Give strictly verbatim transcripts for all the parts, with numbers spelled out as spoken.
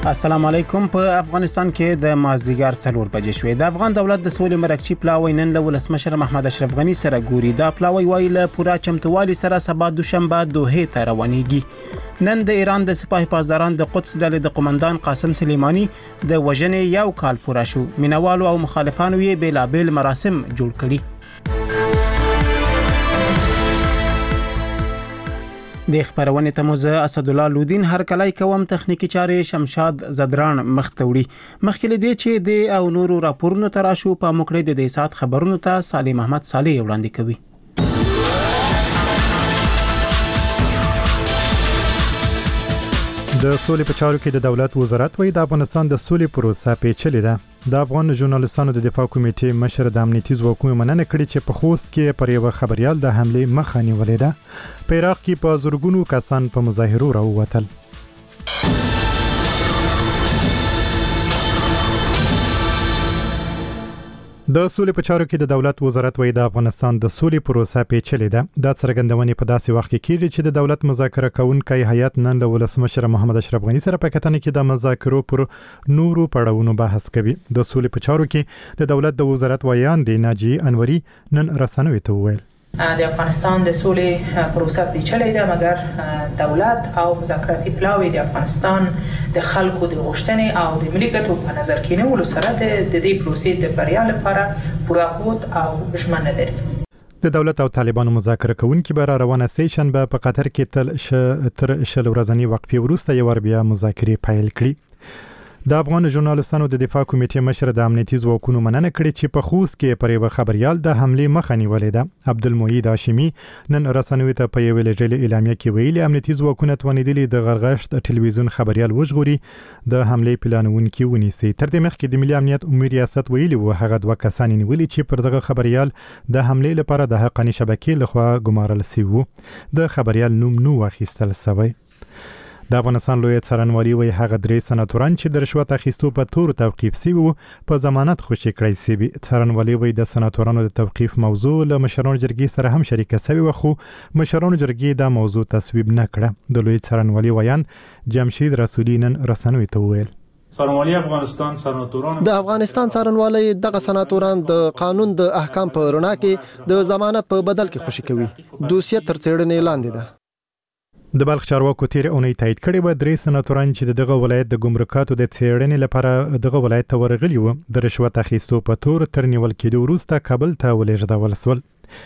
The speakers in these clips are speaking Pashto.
السلام علیکم. په افغانستان کې د مازدیګر څلور بجې شوې. د افغان دولت د سولې مرکزی پلاوی نن له ولسمشر محمد اشرف غنی سره ګوري. دا پلاوی وايي له پوره چمتووالي سره سبا دوشنبه دوحه ته روانېږي. نن د ایران د سپاه پاسداران د قدس ډلې د قومندان قاسم سلیمانی د وژنې یو کال پوره شو. مینوالو او مخالفانو یې بیلابیل مراسم جوړ کړي. د خبرونه ته موزه اسد الله لودین هر کلای کوم تخنیکی چارې شمشاد زدران مختوړي. مخکې دې چې د او نورو راپورونو تراشو په موکړه د دې سات خبرونو ته سالم احمد صالح وړاندې کوي. د سولې په چارو کې د دولت وزارت وایي د افغانستان د سولې پروسه پیچلې ده. د افغان ژورنالستانو د دفاع کمیټې مشر د امنیتي ځواکونو مننه کړې چې په خوست کې پر یو خبريال د حمله مخه نیولې ده. په عراق کې په زورګونو کسان په مظاهرو راووتل. د سولې په چارو کې د دولت وزارت وایي د افغانستان د سولې پروسه پیچلې ده. دا څرګندونه په داسې وخت کې کیږي چې د دولت مذاکره کوونکی هیئت نن د ولسمشر محمد اشرف غنی سره په کتنه کې د مذاکرو پر نورو پړاوونو بحث کوي. د سولې په چارو کې د دولت د وزارت ویان دی ناجی انوري نن رسنوي ته وویل د افغانستان د سولې پروسه پیچلې ده، مګر دولت او مذاکراتي پلاوی د افغانستان د خلکو د غوښتنې او د ملي ګټو په نظر کې نیولو سره د دې پروسې د بریا لپاره پوره هوډ او ژمنه لري. د دولت او طالبانو مذاکره کوونکي به روانه سي شنبه په قطر کې تل ش تر شل ورځنی وقفه وروسته یو بیا مذاکرې پیل کړي. د افغان ژورنالستانو د دفاع کمیټې مشر د امنیتي ځواکونو مننه کړې چې په خوست کې پر یو خبريال د حمله مخه نیولې ده. عبدالمعید هاشمي نن رسنوي ته په یو لړل اعلامیه کې ویلي امنیتي ځواکونه توانیدلي د غرغشت ټلویزیون خبريال وژغوري د حمله پلانونکي ونیسي. تر دې مخکې د ملي امنیت عمومي ریاست ویلي و هغه دوه کسان نیولي چې پر دغه خبريال د حمله لپاره د حقاني شبکې لخوا ګمارل شوی وو. د خبريال نوم نو واخیستل شوی. د افغانستان لوی څارنوالي وایي هغه درې سناتوران چې د رشوت اخیستو په تور توقیف شوي وو په ضمانت خوشي کړی شوي. څارنوالي وایي د سناتورانو د توقیف موضوع له مشرانو جرګې سره هم شریکه شوې وه، خو مشرانو جرګې دا موضوع تصویب نه کړه. د لوی څارنوالي ویان جمشید رسولي نن رسنوي ته وویل څارنوالي افغانستان سناتوران د افغانستان څارنوالي دغه سناتوران د قانون د احکام په رڼا کې د ضمانت په بدل کې خوشي کوي. دوسیه تر څېړنې لاندې ده. د بلخ چارواکو تیر اونۍ تایید کړی و درې سناتوران چې دغه ولایت د ګمرکاتو د څېړنې لپاره دغه ولایت ته ورغلي وو د رشوت اخیستو په تور تر نیول کېدو وروسته کابل ته ولېږدول شول.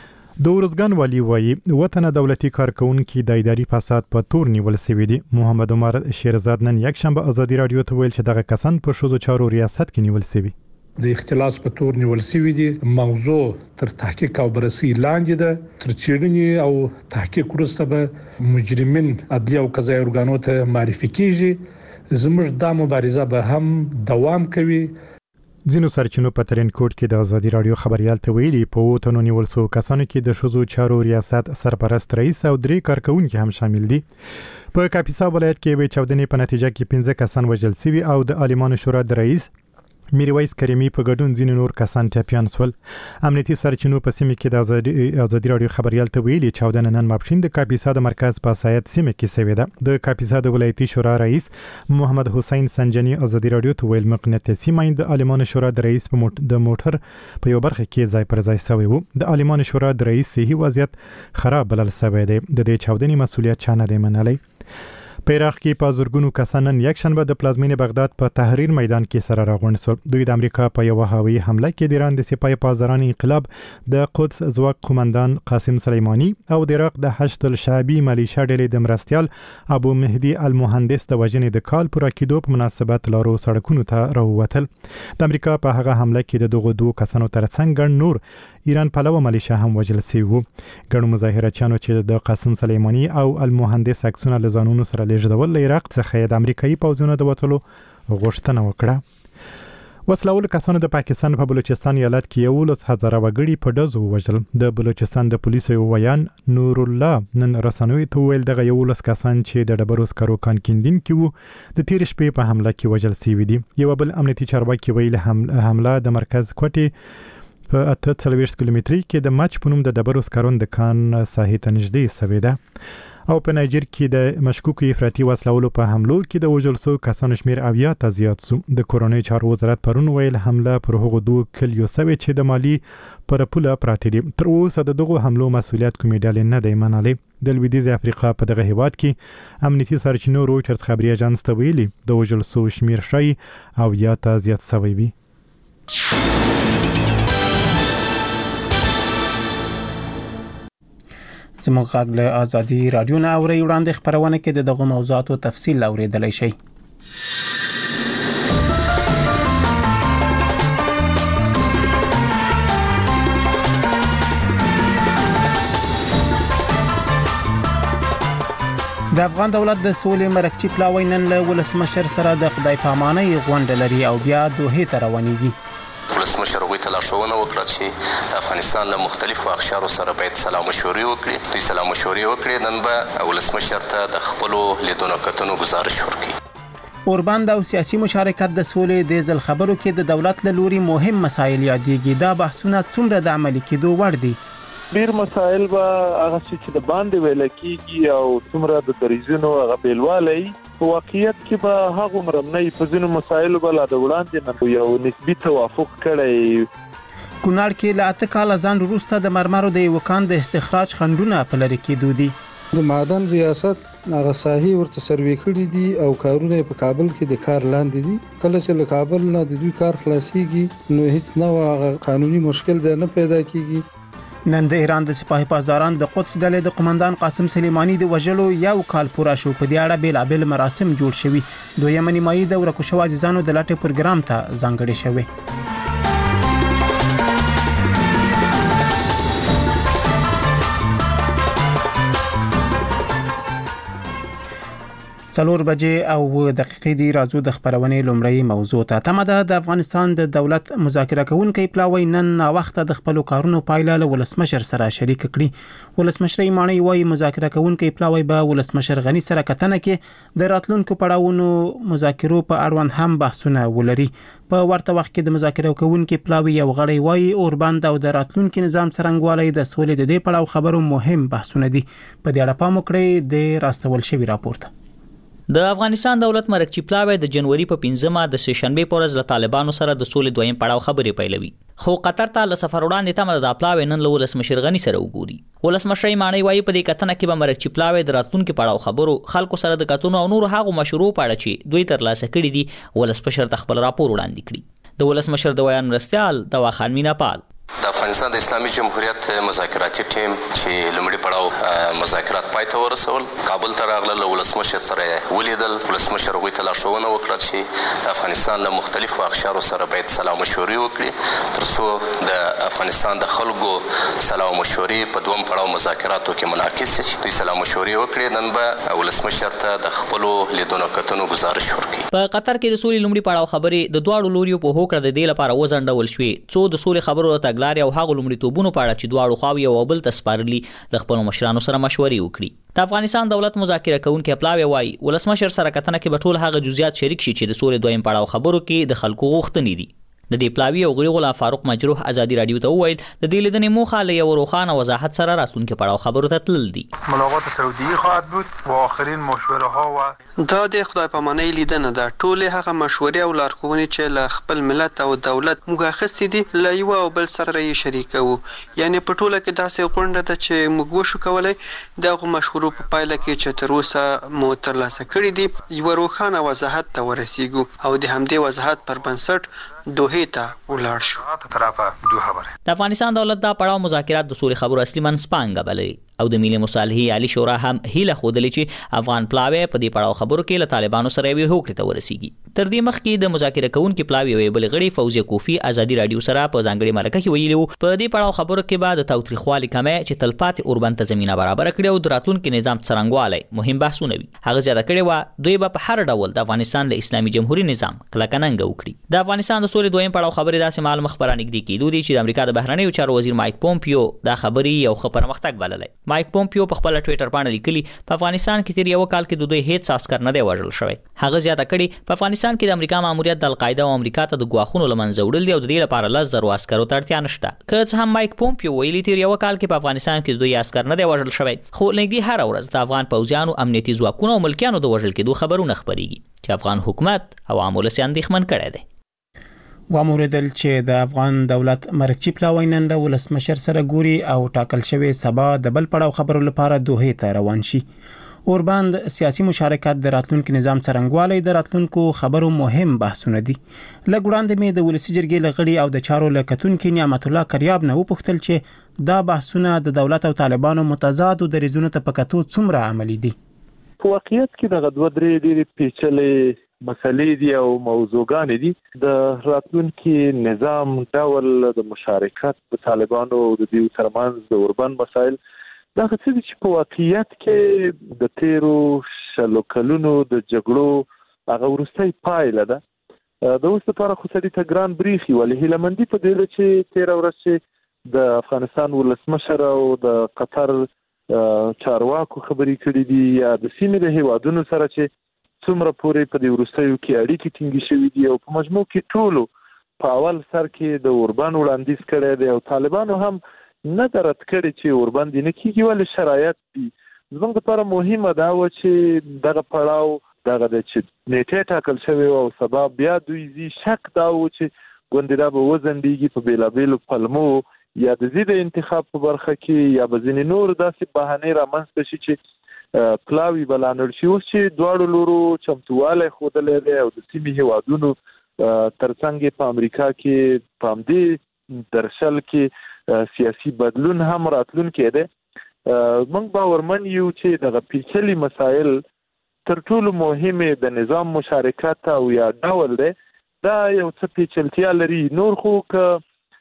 د ورزګان والي وایي وطن دولتي کارکونکي د اداري فساد په تور نیول شوي دي. محمد عمر شیرزاد نن یکشنبه ازادي رادیو ته ویل چې دغه کسان په ښځو چارو ریاست کې نیول شوي. د اختلاس په تور نیول شوی دي. موضوع تر تحقیق او بررسي لاندې ده. تر څېړنې او تحقیق وروسته به مجرمین عدلیه او قضایي ارګانو ته معرفي کیږي. زموږ دا مبارزه به هم دوام کوي. ځینو سرچینو په ترین کوټ کې د ازادي رادیو خبريال ته ویلي په وټونو نیول شو کسانو کې د ښځو چارو ریاست سرپرست رئیس او درې کارکونکي هم شامل دي. په کاپیسا ولایت کې وی چاودنې په نتیجه کې پنځه کسان وژل شوي او د عالمانو شورا د رئیس میرویس کریمی په ګډون ځینې نور کسان ټپیان شول. امنیتي سرچینو په سیمه کې د ازادي ازادي رادیو خبريال ته ویلي چاودنه نن ماپښین د کاپیسا د مرکز په سایت سیمه کې شوې ده. د کاپیسا د ولایتي شورا رئیس محمد حسین سنجنی ازادي رادیو ته ویل مقناطیسي مایند د عالمانو شورا د رئیس په موټ د موټر په یو برخه کې ځای پر ځای شوی وو. د عالمانو شورا د رئیس صحي وضعیت خراب بلل شوی دی. د دې چاودنې مسؤلیت چا نه دی منلی. په عراق کې په زورګونو کسان نن یکشنبه د پلازمینې بغداد په تحریر میدان کې سره راغونډ شول. دوی د امریکا په یو هوایي حمله کې د ایران د سپاه پاسداران انقلاب د قدس ځواک قومندان قاسم سلیمانی او د عراق د حشد الشعبي ملیشیا ډلې د مرستیال ابو مهدي المهندس د وژنې د کال پوره کېدو په مناسبت لارو سړکونو ته راووتل. د امریکا په هغه حمله کې د دغو دوه کسانو ترڅنګ ګڼ نور ایران پلوه ملیشیا هم وژل شوي وو. ګڼو مظاهرچیانو چې د قاسم سلیمانی او المهندس عکسونه له ځانونو سره لیږدول له عراق څخه د امریکایي پوځونو د وتلو غوښتنه وکړه. وسلهوالو کسانو د پاکستان په بلوچستان ایالت کې یولس هزاره وګړي په ډزو ووژل. د بلوچستان د پولیسو یو ویان نور الله نن رسنوي ته ویل دغه یولس کسان چې د ډبرو سکرو کانکیندونکي وو د تیر شپې په حمله کې وژل شوي دي. یو بل امنیتي چارواکي ویل حمله د مرکز کوټې په اته څلوېښت کیلومتري کې د مچ په نوم د ډبرو سکرون د کان ساحې ته نږدې شوې ده. او په نایجر کې د مشکوکو افراطي وسلو په حملو کې د وژل شوو کسانو شمیر اویا ته زیات شو. د کورونی چارو وزارت پرون ویل حمله پر هغو دوه کلیو سوي چې د مالی پر پوله پراته دي. تر اوسه د دغو حملو مسؤلیت کومې ډلې نه دی منلي. د لویدیځ افریقا په دغه هیواد کې امنیتي سرچینو رویټرز خبري اژانس ته ویلي د وژل شوو شمیر شي او یا ته زیات شوی وي. زموږ غږ له آزادي رادیو نه اوري وړاندې خبرونه کې د دغه موضوعاتو تفصیل اوریدلای شئ. د افغان دولت د سولې مرکچی پلاوی نن له ولسمشر سره د خدای پامانۍ غونډه لري او بیا دوه ته روانېږي. ولسمشر غوښتل تلاشونه وکړي چې د افغانستان له مختلفو اقشارو سره باید سلام مشورې وکړي. دوی سلام مشورې وکړي. نن به ولسمشر ته د خپل لیدونو کتنو گزارش ورکړي. اوربند او سیاسي مشارکت د سولې د ځل خبرو کې د دولت له لوري مهم مسایل یادېږي. دا بحثونه څومره د عملي کېدو وړ دي؟ ډیر مسایل به هغه چې د باندې ویل کېږي او څومره د دریزونو هغه بیلوالی په واقعیت کې به هغه مرمنې په ځینو مسایلو به لا د وړاندې نه یو نسبي توافق کړی. کونړ کې له اته کاله ځان وروسته د مرمرو د یو کان د استخراج خنډونه په لرې کېدو دي. د معدن ریاست هغه ساحې ورته سروې کړي دي او کارونه په کابل کې د کار لاندې دي. کله چې له کابل نه د دوی کار خلاصيږي نو هیڅ نوع قانوني مشکل به نه پیدا کیږي. نن د ایران د سپاهي پاسداران د قدس ډلې د قومندان قاسم سلیمانی د وژلو یو کال پوره شو. په دې اړه بیلابل مراسم جوړ شوي. دویمه نیمایي د ورکو شوو عزیزانو د لټې پروګرام ته ځانګړې شوی. څلور بجې او دقیقې دی. راځو د خبرونې لومړی موضوع ته. تمه ده د افغانستان د دولت مذاکره کوونکی پلاوی نن وخت د خپل کارونو پایله له ولسمشر سره شریک کړي. ولسمشر مانی وايي مذاکره کوونکی پلاوی به ولسمشر غنی سره کتنه کې د راتلونکو پړاوونو مذاکرو په اړوند هم بحثونه ولري. په ورته وخت کې د مذاکره کوونکی پلاوی یو غړی وايي اوربند او د راتلونکو نظام څرنګوالي د سولې د دې پړاو خبرو مهم بحثونه دي. په دې اړه پام وکړئ د راستول شوی راپورته. د افغانستان دولت مرکچی پلاوی د جنوري په پنځمه د سشنبه پر ورځ له طالبانو سره د سولې دویم پړاو خبرې پیلوي. خو قطر ته له سفر وړاندې تمه د پلاوی نن له ولسمشر غنی سره وګوري. ولسمشر مانی وايي په دې کتنه کې به مرکچی پلاوی د راتلونکو پړاو خبرو خلکو سره د کتونو او نور هغه مشورو په اړه چې دوی تر لاسه کړي دي ولسمشر د خپل راپور وړاندې کړي. د ولسمشر د ویان مرستيال د واخان میناپال د افغانستان د اسلامي جمهوریت مذاکراتي ټیم چې لومړی پړاو مذاکرات پای ته ورسول کابل ته راغله. له ولسمشر سره ولیدل. ولسمشر غوښتل تلاشونه وکړي چې د افغانستان له مختلفو اقشارو سره باید سلام مشورې وکړي ترڅو د افغانستان د خلکو سلام مشورې په دوم پړاو مذاکراتو کې منعکس شي. دوی سلام مشورې وکړي. نن به ولسمشر ته د خپل لیدونو کتنو گزارش ورکړي. په قطر کې د سولې لومړی پړاو خبرې د دواړو لوريو په هوکړه د دې لپاره وزنډول شوې څو د سولې خبرو ته لاري او هغه لومړیتوبونو په اړه چې دواړو خواوې او بل تسپارلي د خپل مشرانو سره مشورې وکړي. د افغانستان دولت مذاکره کوونکی پلاوی وايي ولسمشر سره کتنه کې به ټول هغه جزئیات شریک شي چې د سولې دویم پړاو خبرو کې د خلکو غوښتنې دي. د دې پلاوی او غړي غلام فاروق مجروح آزادي رادیو ته وویل د دې لیدنې موخه له یو روښانه وضاحت سره راتلونکي پړاو خبرو ته تلل دي. ملاقات تودیعی خواهد بود و آخرین مشوره ها و دا د خدای پامانۍ لیدنه ده. ټول هغه مشورې او لارښوونې چې له خپل ملت او دولت موږ اخیستې دي له یو او بل سره یې شریکو. یعنی په ټوله کې داسې غونډه ده چې موږ وشو کولای دغه مشورو په پایله کې چې تر اوسه مو ترلاسه کړي دي یو روښانه وضاحت ته ورسیږو او د همدې وضاحت پر بنسټ دوه ته ولاړ شو. د افغانستان دولت دا پړاو مذاکرات د سولې خبرو اصلي منځپانګه بللي او د ملي مصالحې عالی شورا هم هیله خوده چې افغان پلاوی په دې پړاو خبرو کې له طالبانو سره یو هوکړه ته ورسیږي. تر دې مخکې د مذاکره کوونکو پلاوی وی بل غړي فوزیه کوفی آزادي رادیو سره په ځانګړي مرکه کې ویلو په دې پړاو خبرو کې بعد تاوتریخوالي کمه چې تلپات اوربند ته زمينه برابر کړي او د راتلونکو نظام څرنګوالي مهم بحثونه وي. هغه زیاته کړي و دوی به په هر ډول د افغانستان له اسلامي جمهوریت نظام کلکننګ وکړي. د افغانستان د سولې دویم پړاو خبرې داسې معلومه خبرانګ دي کېدو دي چې د امریکا د بهرنیو چارو وزیر مایک پومپیو دا خبري یو خبره مختګ بللای. مایک پومپیو په خپل ټوئیټر باندې لیکلي په افغانستان کې تیر یو کال کې د دوی هیڅ عسكر نه دی وژل شوی. هغه زیاته کړي په افغانستان کې د امریکا ماموریت د القاعده او امریکا ته د ګواښونو لمنځه وړل دي او د دې لپاره لس زره عسکرو ته اړتیا نشته. که څه هم مایک پومپیو ویلي تیر یو کال کې په افغانستان کې د دوی عسكر نه دی وژل شوی، خو نږدې هر ورځ د افغان پوځیانو، امنیتي ځواکونو او ملکیانو د وژل کېدو خبرونه خپرېږي چې افغان حکومت او عامو ولس اندېښمن کړی دی. واموریدل چې د افغان دولت مرکچی پلاوی نن له ولسمشر سره ګوري او ټاکل شوی سبا د بل پړاو خبرو لپاره دوحې ته روان شي. اورباند سیاسي مشارکت د راتلونکو نظام څرنګوالي د راتلونکو خبرو مهم بحثونه دي. لږ وړاندې مې د ولسی جرګې لغړي او د چارو لکتونکو نعمت الله کریاب نه وپوښتل چې دا بحثونه د دولت او طالبانو متضاد او د ریزونو ته پکاتو څومره عملی دي. په واقعیت کې د غدوه درې ډېری پیچلې مسلې دي او موضوعګانې دي. د راتلونکي نظام ډول د مشارکت د طالبانو او د دوی ترمنځ د اوربان مسایل دا څه دي چې په واقعیت کې د تیرو شلو کلونو د جګړو هغه وروستۍ پایله ده. د اوس لپاره خو سړي ته ګران بریخي ولې هیلمندي په دې چې تیر ورځ چې د افغانستان ولسمشر او د قطر چارواکو خبرې کړې دي یا د سیمې د هیوادونو سره چې څومره پورې په دې وروستیو کې اړیکې ټینګې شوې دي او په مجموع کې ټولو په اول سر کې د اوربان وړاندیز کړی دی او طالبانو هم نه درد کړی چې اوربان دې نه کېږي ولې شرایط دي. زموږ لپاره مهمه دا وه چې دغه پړاو دغه د چې نیټه ټاکل شوې او سبا بیا دوی زی شک دا و چې ګوندې دا به وځنډېږي په بېلابېلو پلمو یا د زی د انتخاب په برخه کې یا به ځینې نور داسې بهانې رامنځته شي چې پلاوي بلانړ شي. اوس چې دواړو لورو چمتووالی ښودلی دی او د سیمې هیوادونو ترڅنګ په امریکا کې په همدې درشل کې سیاسي بدلون هم راتلونکی دی. موږ باورمن یو چې دغه پیچلي مسایل تر ټولو مهمې د نظام مشارکت او یا ډول دی دا یو څه پیچلتیا لري. نور خو که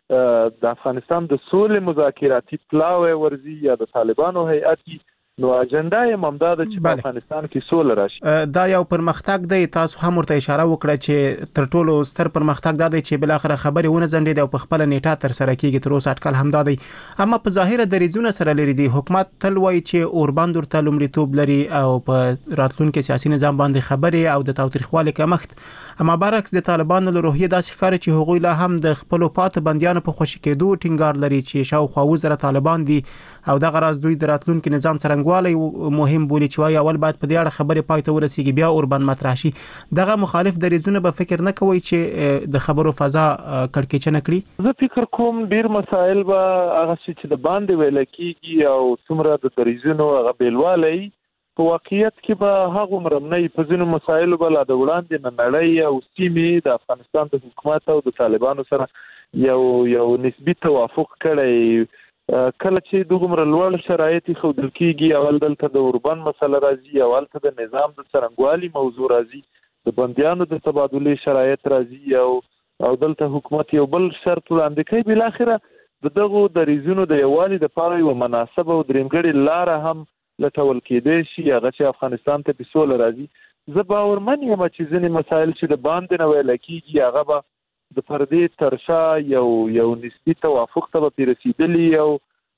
د افغانستان د سولې مذاکراتي پلاوی ورزي یا د طالبانو هیئت نو اجنډا یې هم دا ده چې په افغانستان کې سوله راشي. دا یو پرمختګ دی. تاسو هم ورته اشاره وکړه چې تر ټولو ستر پرمختګ دا دی چې بل اخر خبرې ونه ځنډېدې او په خپل نیټه تر سره کیږي. تر اوسه اټکل هم دا دی. اما په ظاهر د ریزونه سره لري دی. حکومت تل وایي چې اوربان ورته لومړیتوب لري او په راتلونکي سیاسي نظام باندې خبرې او د تاوتریخوالي کمښت. اما برعکس د طالبانو له روحیه داسې ښکاري چې هغوی لا هم د خپل پاتې بندیانو په خوشي کېدو ټینګار لري چې شاوخوا اووه زره طالبان دي او دغه راز دوی د راتلونکي نظام څرنګوالی مهم بولي چې وايي اول باید په دې اړه خبرې پای ته ورسیږي بیا اوربان مطرح شي. دغه مخالف دریځونه به فکر نه کوي چې د خبرو فضا کړکېچنه کړي. زه فکر کوم ډیر مسایل به هغه چې د باندې ویل کېږي او څومره د دریځونو هغه بیلوالی په واقعیت کې به هغه مرمنې په ځینو مسایلو به لا د وړاندې نه نړۍ او سیمې د افغانستان د حکومت او د طالبانو سره یو یو نسبي توافق کړی. کله چې دومره لوړ شرایط ښودل کېږي اول دلته د اوربان مسله راځي اول ته د نظام د څرنګوالي موضوع راځي د بندیانو د تبادلې شرایط راځي او او دلته حکومت یو بل شرط وړاندې کوي. بالاخره د دغو دریځونو د یووالي دپاره یوه مناسبه او درېمګړې لاره هم لټول کېدی شي هغه چې افغانستان ته په سوله راځي. زه باورمن یم چې ځینې مسایل چې د باندې نه ویله کېږي هغه به د پردې ترشا یو یو نسبي توافق ته به پرې رسېدلي او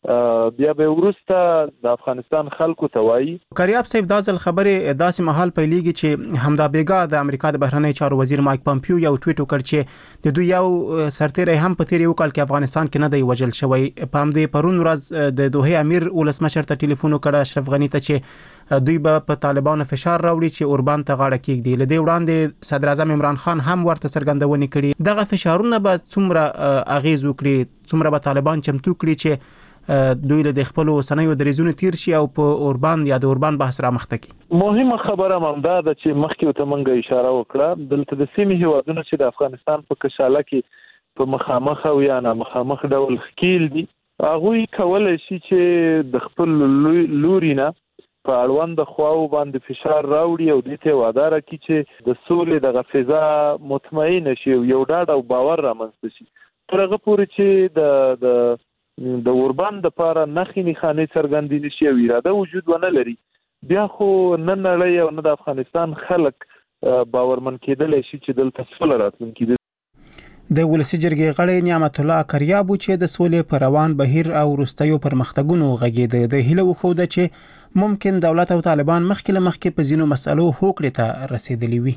بیا به وروسته د افغانستان خلکو ته وایي. کریاب صاحب دا ځل خبرې داسې مهال پیلېږي چې همدا بیګا د امریکا د بهرنی چارو وزیر مایک پامپیو یو ټویټ وکړ چې د دوی یو سرتیری هم په تیر یو کال کې افغانستان کې نه دی وژل شوی. په همدې پرون ورځ د دوحې امیر ولسمشر ته ټلیفون وکړ اشرف غني ته چې دوی به په طالبانو فشار راوړي چې اوربان ته غاړه کېږدي. له دې وړاندې صدر اعظم عمران خان هم ورته څرګندونې کړي. دغه فشارونه به څومره اغیز وکړي، څومره به طالبان چمتو کړي چې دوی له خپل سنوي دریزونه تیر شي او په اوربان یا د اوربان بحث را مخته کی. مهمه خبره هم دا ده چې مخکې ته مونږه اشاره وکړه دلته د سیمې هیوادونو چې د افغانستان په کشاله کې په مخامخ او یا نه مخامخ ډول ښکیل دي هغوی کولی شي چې د خپل لوري نه په اړوند خواو باندې فشار راوړي او دې ته وادار کړي چې د سولې دغه فضا مطمئن شي او یو ډاډ او باور رامنځته شي. تر هغه پورې چې د د د اوربان د پاره نخې نښانې څرګندې نشي او اراده وجود ونه لري بیا خو نه نړۍ او نه د افغانستان خلک باورمن کېدلی شي چې دلته سوله راتلونکې ده. د ولسی جرګې غړی نعمت الله کریابو چې د سولې پر روان بهیر او وروستیو پرمختګونو غږېده د هیله وښوده چې ممکن دولت او طالبان مخکې له مخکې په ځینو مسألو هوکړې ته رسیدلی وي.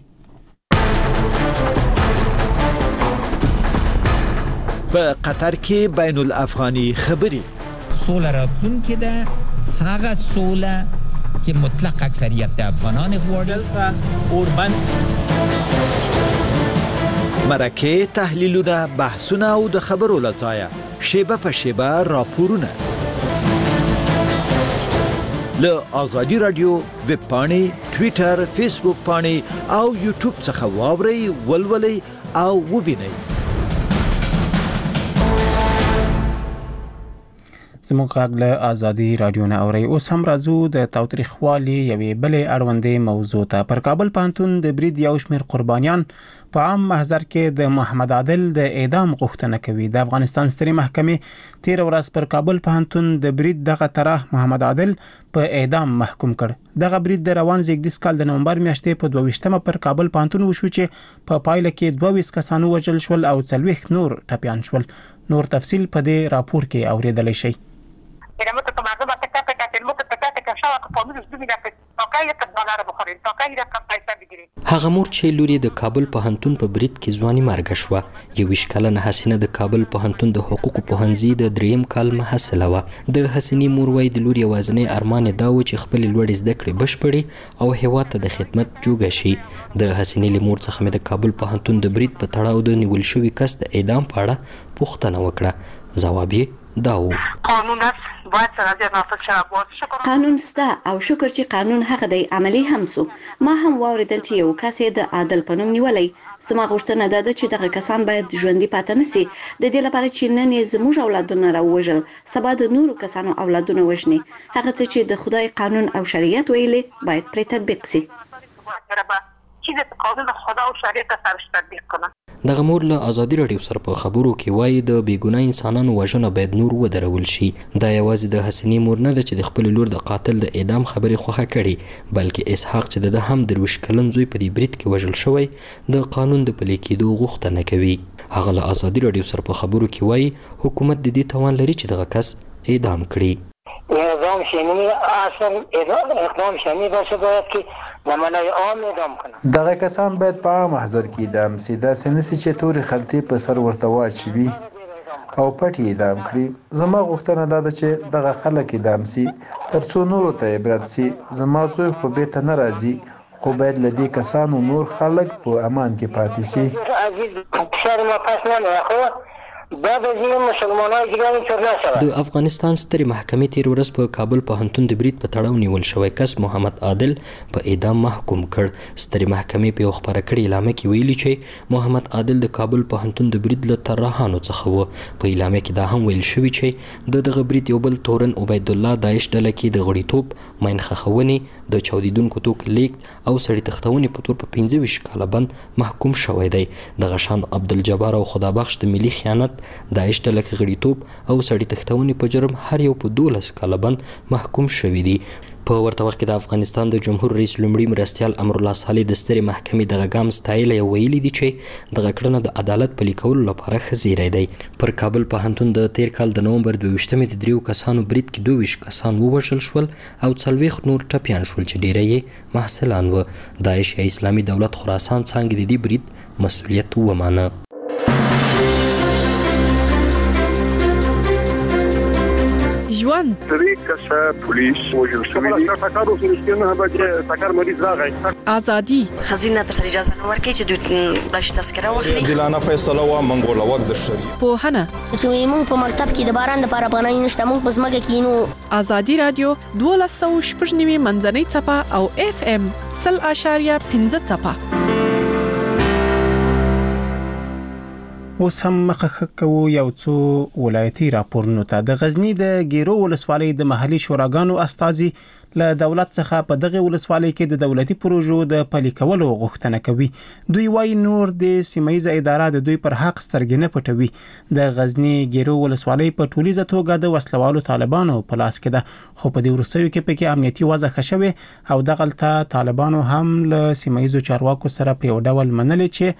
په قطر کې بین الافغاني خبرې سوله راتلونکې ده هغه سوله چې مطلق اکثریت د افغانان غواړي اوربنس مرکه تحلیلونه بحثونه او د خبرو لځایه شیبه په شیبه راپورونه له آزادی رادیو ویب پاڼې ټوئیټر فیسبوک پاڼې او یوټیوب څخه واورئ ولولئ او وبینئ. زموږ غږ له آزادی رادیو نه اورئ. اوس هم راځو د تاوتریخوالي یوې بلې اړوندې موضوع ته. پر کابل پوهنتون د برید یو شمېر قربانیان په عام محضر کې د محمد عادل د اعدام غوښتنه کوي. د افغانستان سترې محکمې تیر ورځ پر کابل پوهنتون د برید دغه طرح محمد عادل په اعدام محکوم کړ. دغه برید د روان زیږدیز کال د نومبر میاشتې په دوه ویشتمه پر کابل پوهنتون وشو چې په پایله کې دوه ویشت کسان ووژل شول او څلوېښت نور ټپیان شول. نور تفصیل په دې راپور کې اوریدلی شئ. هغه مور چې لوري د کابل پوهنتون په برید کې ځواني مرګ شوه. یویشت کلنه حسینه د کابل پوهنتون د حقوقو پوهنځي د دریم کال محصله وه. د حسینې مور وایي د لور یوازینی ارمان یې دا و چې خپلې لوړې زده کړې بشپړې او هیواد ته د خدمت جوګه شي. د حسینې له مور څخه مې د کابل پوهنتون د برید په تړاو د نیول شوي کس د اعدام په اړه پوښتنه وکړه. ځواب یې دا و: قانون است باید سرحدی نافذ شود. قانون سته او شکر چې قانون هغه دی عملی هم سو. ما هم واوریدل چې یو کس د عادل په نوم نیولی. زما غوښتنه ده چې دغه کسان باید ژوندي پاتې نشي د دې لپاره چې نن یې زموږ اولادونه راووژل سبا د نورو کسانو اولادونه وژني. هغه څه چې د خدای قانون او شریعت ویلي باید پرې تطبیق شي. چې د قانون خدا او شریعت سره تطبیق کړي. دغه مور له آزادی رادیو سره په خبرو کې وایي د بیګناه انسانانو وژنه باید نور ودرول شي. دا یوازې د حسینې مور نه ده چې د خپل لور د قاتل د اعدام خبرې خوښه کړي، بلکې اسحاق چې د هم درویش کلن زوی په دې برید کې وژل شوی د قانون د پلي کېدو غوښتنه کوي. هغه له آزادی رادیو سره په خبرو کې وایي حکومت د دې توان لري چې دغه کس اعدام کړي. اعدام شنی اصل اقدام شنی باشه باید که زمانه عام اعدام کنه. دغه کسان باید په عام محضر کې اعدام سي. داسې نه سي چې تورې خلطې په سر ورته واچوي او پټ یې اعدام کړي. زما غوښتنه دا ده چې دغه خلک اعدام سي تر څو نورو ته عبرت سي. زما زوی خو بیرته نه راځي، خو باید له دې کسانو نور خلک په امان کې پاتې سي. د افغانستان سترې محکمې تیر ورځ په کابل پوهنتون د برید په تړاو نیول شوی کس محمد عادل په اعدام محکوم کړ. سترې محکمې په یو خبره کړې اعلامیه کې ویلي چې محمد عادل د کابل پوهنتون د برید له طراحانو څخه و. په اعلامیه کې دا هم ویل شوي چې د دغه برید یو بل تورن عبید الله داعش ډله کې د غړیتوب، ماین خښونې، د چاودیدونکو توکو لیږد او سړي تښتونې په تور په پنځه ویشت کاله بند محکوم شوی دی. دغه شان عبدالجبار او خدابخش د ملي خیانت، داعش ډله کې غړیتوب او سړي تښتونې په جرم هر یو په دولس کاله بند محکوم شوي دي. په ورته وخت کې د افغانستان د جمهور رئیس لومړي مرستیال امرالله صالح د سترې محکمې دغه ګام ستایلی او ویلي دي چې دغه کړنه د عدالت پلي کولو لپاره ښه زیری دی. پر کابل پوهنتون د تیر کال د نومبر دوه ویشتمې د دریو کسانو برید کې دوه ویشت کسان ووژل شول او څلوېښت نور ټپیان شول چې ډیری یې محصلان و. داعش یا اسلامي دولت خراسان څانګې د دې برید مسؤلیت ومانه. ژوند درې کسه پولیس وژل شوي دي. ټکر اوس نشته به ټکر مریض راغی. ازادي خزینه تر اجازه نه ورکړي چې دوی بلش تذکره واخلي. دلانه فیصله وا منګول وخت د شری پوهنه چې موږ په مکتب کې د باران د لپاره پناه نشته، موږ په ځمکه کې نو. ازادي رادیو دوه سوه شپږ نوي منځنۍ څپه او اف ام سل اشاریه پنځه څپه. اوس هم مخه کوو یو څو ولایتي راپورونو ته. د غزنی د ګیرو ولسوالۍ د محلي شوراګانو استازي له دولت څخه په دغه ولسوالۍ کې د دولتي پروژو د پلي کولو غوښتنه کوي. دوی وايي نور د سیمایي اداره د دوی پر حق سترګې نه پټوي. د غزنی ګیرو ولسوالۍ په ټولیزه توګه د وسلوالو طالبانو په لاس کې ده، خو په دې وروستیو کې پکې امنیتي وضع ښه شوې او دغلته طالبانو هم له سیمایي چارواکو سره په یو ډول منلې چې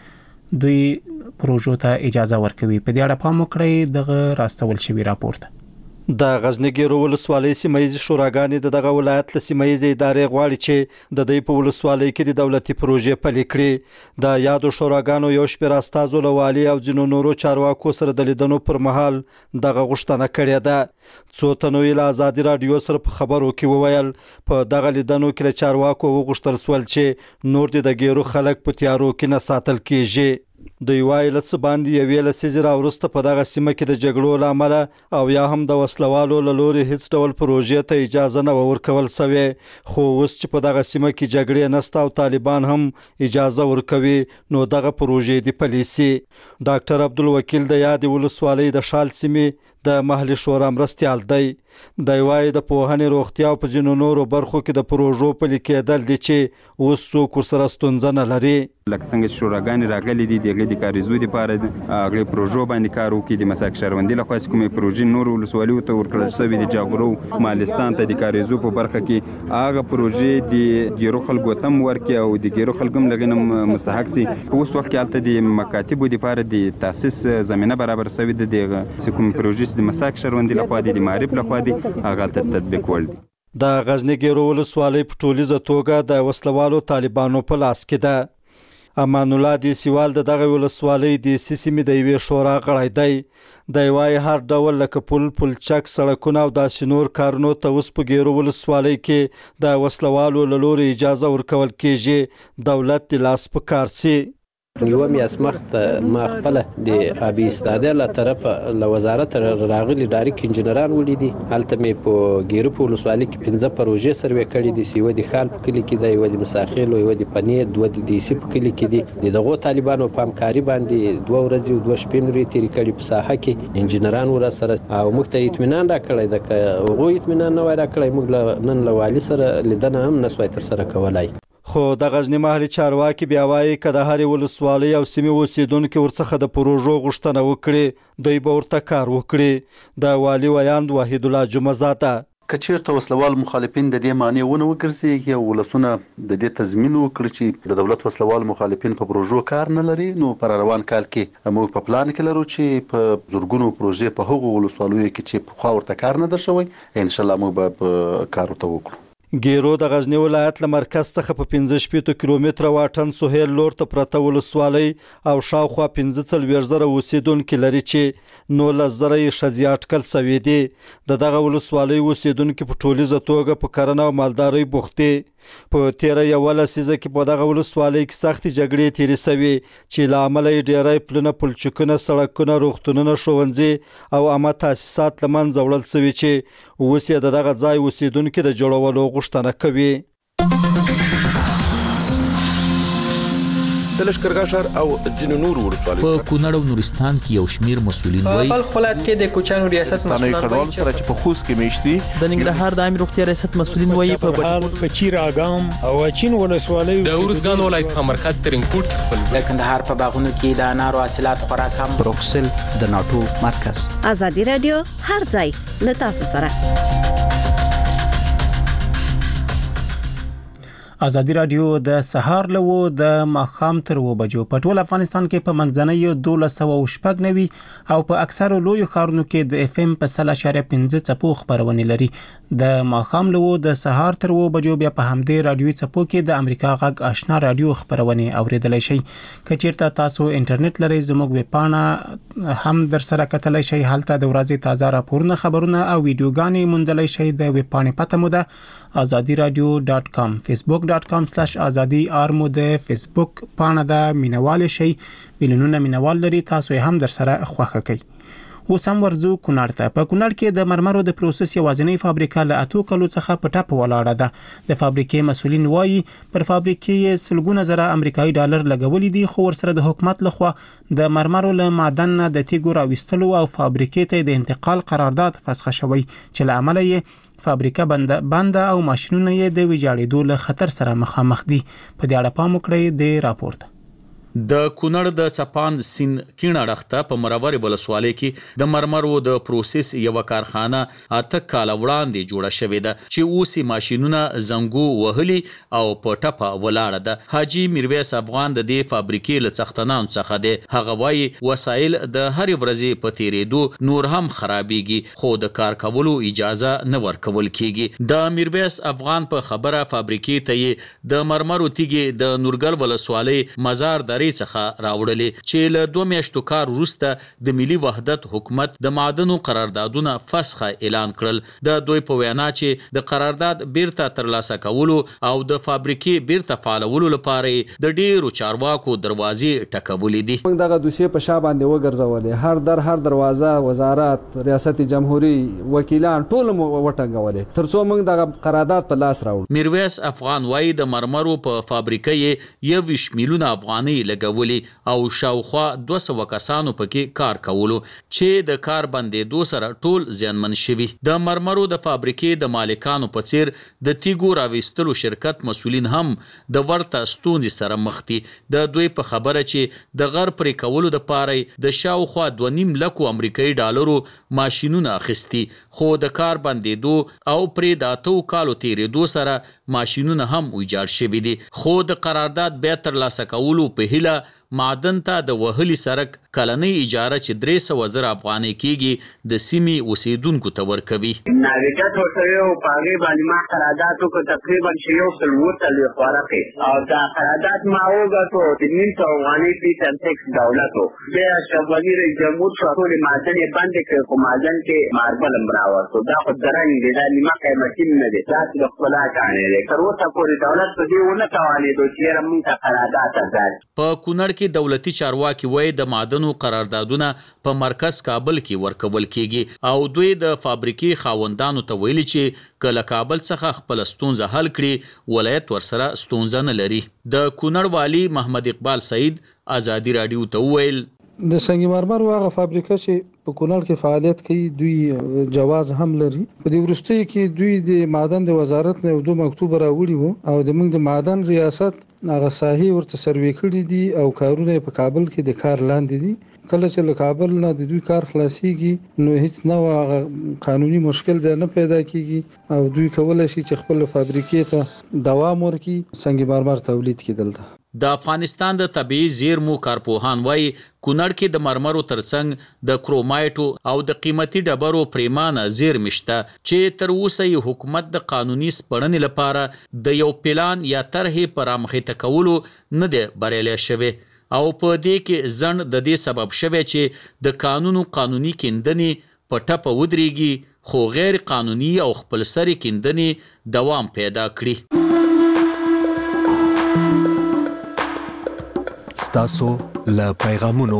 دوی پروژو ته اجازه ورکوي. په دې اړه پام وکړئ دغه راستول شوی راپورته. د غزنی ګیرو ولسوالۍ سیمایي شوراګانې د دغه ولایت له سیمایي ادارې غواړي چې د دې په ولسوالۍ کې د دولتي پروژې پلي کړي. د یادو شوراګانو یو شمېر استازو له والي او ځینو نورو چارواکو سره د لیدنو پر مهال دغه غوښتنه کړې ده. څو تنو یې له ازادي رادیو سره په خبرو کې وویل په دغه لیدنو کې له چارواکو وغوښتل سول چې نور د ګیرو خلک په تیارو کې نه ساتل کیږي. دوی وایي له څه باندې یوې لسیزې راوروسته په دغه سیمه کې د جګړو له امله او یا هم د وسلوالو له لوري هیڅ ډول پروژې ته اجازه نه ورکول سوې، خو اوس چې په دغه سیمه کې جګړې نشته او طالبان هم اجازه ورکوي نو دغه پروژې د پالیسي. ډاکټر عبدالوکیل د یادې ولسوالۍ د شال سیمې د محلي شورا مرستیال دی. دی وایي د پوهنې روغتیا او په ځینو نورو برخو کې د پروژو پلي کېدل دي چې اوس څوک ورسره ستونزه نه لري. لکه څنګه چې شوراګانې راغلي دي د هغې د کاریزو دپاره هغې پروژو باندې کار وکړي. د مساک شهروندي لخوا چې کومې پروژې نورو ولسوالیو ته ورکړل شوي د جاغورو مالستان ته د کاریزو په برخه کې هغه پروژې د ګیرو خلکو ته هم ورکړي او د ګیرو خلکو هم له هغې نه مستحق سي. په اوس وخت کې هلته د مکاتبو دپاره د تاسیس زمینه برابر شوې ده. د هغه کومې پروژې چې د مساک شهروندي لخوا دي د معارف لخوا دي هغه ته تطبیق ول دي. د غزنی ګیرو ولسوالۍ په ټولیزه توګه د وسلوالو طالبانو په لاس کې ده. امان الله د سیوال د دغه ولسوالۍ د سیمې د یوې شورا غړی دی. دی وایي هر ډول لکه پل پلچک سړکونه او داسې نور کارونو ته اوس په ګیرو ولسوالۍ کې د وسلوالو له لوري اجازه ورکول کیږي. دولت د لاس په کار سي. یوه میاشت مخکې ما خپله د آبي استاده له طرفه له وزارت راغلي ډایرک انجینران ولیدي. هلته مې په ګیرو په ولسوالۍ کې پنځه پروژې سروې کړي دي. یوه د خال په کلي کې ده، یوه د مساخیل، یوه د پنې، دوه د دیسي په کلي کې دي. د دغو طالبانو په همکاري باندې دوه ورځې او دوه شپې مې تېرې کړي په ساحه کې. انجینران ورسره او موږ ته اطمینان راکړی ده. که هغوی اطمینان نه وای راکړی موږ نن له والي سره لیدنه هم نسوای ترسره کولی. خو د غزنی محلي چارواکي بیا وایي که د هرې ولسوالۍ او سیمې اوسیدونکي ورڅخه د پروژو غوښتنه وکړي دوی به ورته کار وکړي. د والي ویاند وحید الله جمعزاده که چیرته وسلوال مخالفین د دې معنی ونه وګرځي او ولسونه د دې تضمین وکړي چې د دولت وسلوال مخالفین په پروژو کار نه لري، نو پر روان کال کې موږ په پلان کې لرو چې په زورګونو پروژې په هغو ولسوالیو کې چې پخوا ورته کار نه در شوی ان شاء الله موږ به په کار ورته وکړو. ګیرو د غزنی ولایت له مرکز څخه په پنځه شپېته کیلومتره واټن سهیل لور ته پرته ولسوالۍ او شاوخوا پنځه څلوېښت زره اوسیدونکي لري چې نولس زره یې ښځې اټکل سوي دي. د دغه ولسوالۍ اوسیدونکي په ټولیزه توګه په کرنه او مالدارۍ بوخت دي. په تیره یوه لسیزه کې په دغه ولسوالۍ کې سختې جګړې تېرې سوي چې له امله یې ډېری پلونه، پلچکونه، سړکونه، روغتونونه، ښوونځي او عامه تاسیسات له منځه وړل سوي چې اوس یې د دغه ځای اوسیدونکي د جوړولو غوښتنه کوي. د لښکرګاه ښار او ځینو نورو ولسوالیو په کونړ او نورستان کې یو شمېر مسؤلین وایي په بلخ ولایت کې د کوچیانو ریاست مسؤلان وایي سره چې په خوست کې میشتي. د ننګرهار د عامې روغتیا ریاست مسؤلین وایي په بهال په چیر اګام او اچین ولسوالیو د ارزګان ولایت په مرکز ترینکوټ کې خپل د کندهار په باغونو کې د انارو حاصلات خوراک هم بروکسل د ناټو مرکز. ازادي رادیو هر ځای له تاسو سره. ازادي رادیو د سهار له و د ماښام تر و بجو په ټول افغانستان کې په منځنۍ دولس سوه شپږ نوي او په اکثرو لویو ښارونو کې د اف ام په سل اشاریه پنځه څپو خپرونې لري. د ماښام له و د سهار تر و بجو بیا په همدې رادیوي څپو کې د امریکا غږ آشنا رادیو خپرونې اوریدلای شئ. که چیرته تاسو انټرنیټ لرئ زموږ ویب پاڼه هم در سره کتلای شئ. هلته د ورځې تازه راپورونه، خبرونه او ویډیوګانې موندلای شئ. د ویب پاڼې پته مو ده آزادی رادیو ډاټ کام. فیسبوک ډاټ کام سلاش آزادی آر مو د فیسبوک پاڼه ده، مینوال شئ. میلیونونه مینوال لري، تاسو یې هم در سره خوښه کړئ. اوس هم ورځو کونړ ته. په کونړ کې د مرمرو د پروسس یوازینۍ فابریکه له اتو کلو څخه په ټپ ولاړه ده. د فابریکې مسؤلین وایي پر فابریکې سلګونه زره امریکایي ډالر لګولي دي، خو ورسره د حکومت لخوا د مرمرو له معدن نه د تیږو راویستلو او فابریکې ته د انتقال قرارداد فسخه شوی چې له امله یې فابریکه بنده بنده او ماشینونه یې د ویجاړېدو له خطر سره مخامخ دي. په دې اړه پام وکړئ د راپورته. د کونړ د چپان سین کیڼ اړخته په مرور ولسوالۍ کې د مرمرو د پروسس یو کارخانه اته کال وړاندې جوړه شوې ده چې اوس ماشینونه زنګو وهلي او په ټپه ولاړه ده. حاجی میرویس افغان د دې فابریکې له څښتنانو څخه دی. هغه وایي وسایل د هرې ورځې په تیرېدو نور هم خرابېږي خو د کار کولو اجازه نه ورکول کیږي. د میرویس افغان په خبره فابریکې ته یې د مرمرو تیږې د نورګل ولسوالۍ مزار درې څخه راوړلې چې له دوه میاشتو کار وروسته د ملي وحدت حکومت د معدنو قراردادونه فسخه اعلان کړل. د دوی په وینا چې د قرارداد بیرته ترلاسه کولو او د فابریکې بیرته فعالولو لپاره د ډیرو چارواکو دروازې ټکولې دي. موږ دغه دوسیې په شا باندې وګرځولې، هر در هر دروازه وزارت، ریاست جمهوری، وکیلان ټول مو وټنګولې ترڅو موږ دغه قرارداد په لاس راوړو. میرویس افغان وایي د مرمرو په فابریکې یو ویشت میلیونه افغانۍ لګولې او شاوخوا دوه سوه کسانو پکې کار کولو چې د کار بندېدو سره ټول زیانمن شوي. د مرمرو د فابریکې د مالکانو په څیر د تیګو راویستلو شرکت مسؤلین هم د ورته ستونزې سره مخ دي. د دوی په خبره چې د غر پرې کولو دپاره د شاوخوا دوه نیم لکو امریکایي ډالرو ماشینونه اخیستي خو د کار بندېدو او پرې د اتو کالو تیرېدو سره ماشینونه هم ویجاړ شوي دي. خو د قرارداد بیا ترلاسه کولو په هیله معدن ته د وهلي سرک کلنۍ اجاره چې درې سوه زره افغانۍ کېږي د سیمې اوسېدونکو ته ورکوي. نارجت ورته و په هغې باندې ما قرارداد وکړ تقریبا چې یو سل اووه څلوېښت ورقې او دا قرارداد ما وګټو د نیم سوه افغانۍ فیصد ټکس دولت و. بیا اشرف غني رئیس جمهور شو ټولې معدن یې بندې کړې خو معدن کې ماربل هم راوړتو. دا خو درنګ دی، دا نیمه قیمتي نه دی، داسې د ښکلا کاڼی دی. تر اوسه پورې دولت په دې ونه توانېدو چې یاره مونږ ته قرارداد ازاد. په کونړ کې دولتي چارواکي وایي د معدنو قراردادونه په مرکز کابل کې ورکول کیږي او دوی د فابریکې خاوندانو ته ویلي چې که له کابل څخه خپله ستونزه حل کړي ولایت ورسره ستونزه نه لري. د کونړ والي محمد اقبال سعید ازادي راډیو ته وویل د سنگ مرمر هغه فابریکه چې په کونړ کې فعالیت کوي دوی جواز هم لري. په دې وروستیو کې دوی د معدن د وزارت نه یو دوه مکتوب راوړي وو او د موږ د معدن ریاست هغه ساحې ورته سروې کړي دي او کارونه په کابل کې د کار لاندې دي. کله چې له کابل نه د دوی کار خلاصيږي نو هیڅ نوع قانوني مشکل بیا نه پیدا کیږي او دوی کولای شي چې خپل فابریکې ته دوام ورکړي، سنگ مرمر تولید کړي. دلته د افغانستان د طبیعي زیرمو کارپوهان وایي کونړ کې د مرمرو ترڅنګ د کرومایټو او د قیمتي ډبرو پریمانه زیرمې شته چې تر اوسه یې حکومت د قانوني سپړنې لپاره د یو پلان یا طرحې په رامخته کولو نه دی بریالی شوی او په دې کې ځنډ د دې سبب شوی چې د قانونو قانوني کیندنې په ټپه ودرېږي خو غیر قانوني او خپلسري کیندنې دوام پیدا کړي. ستاسو له پیغامونو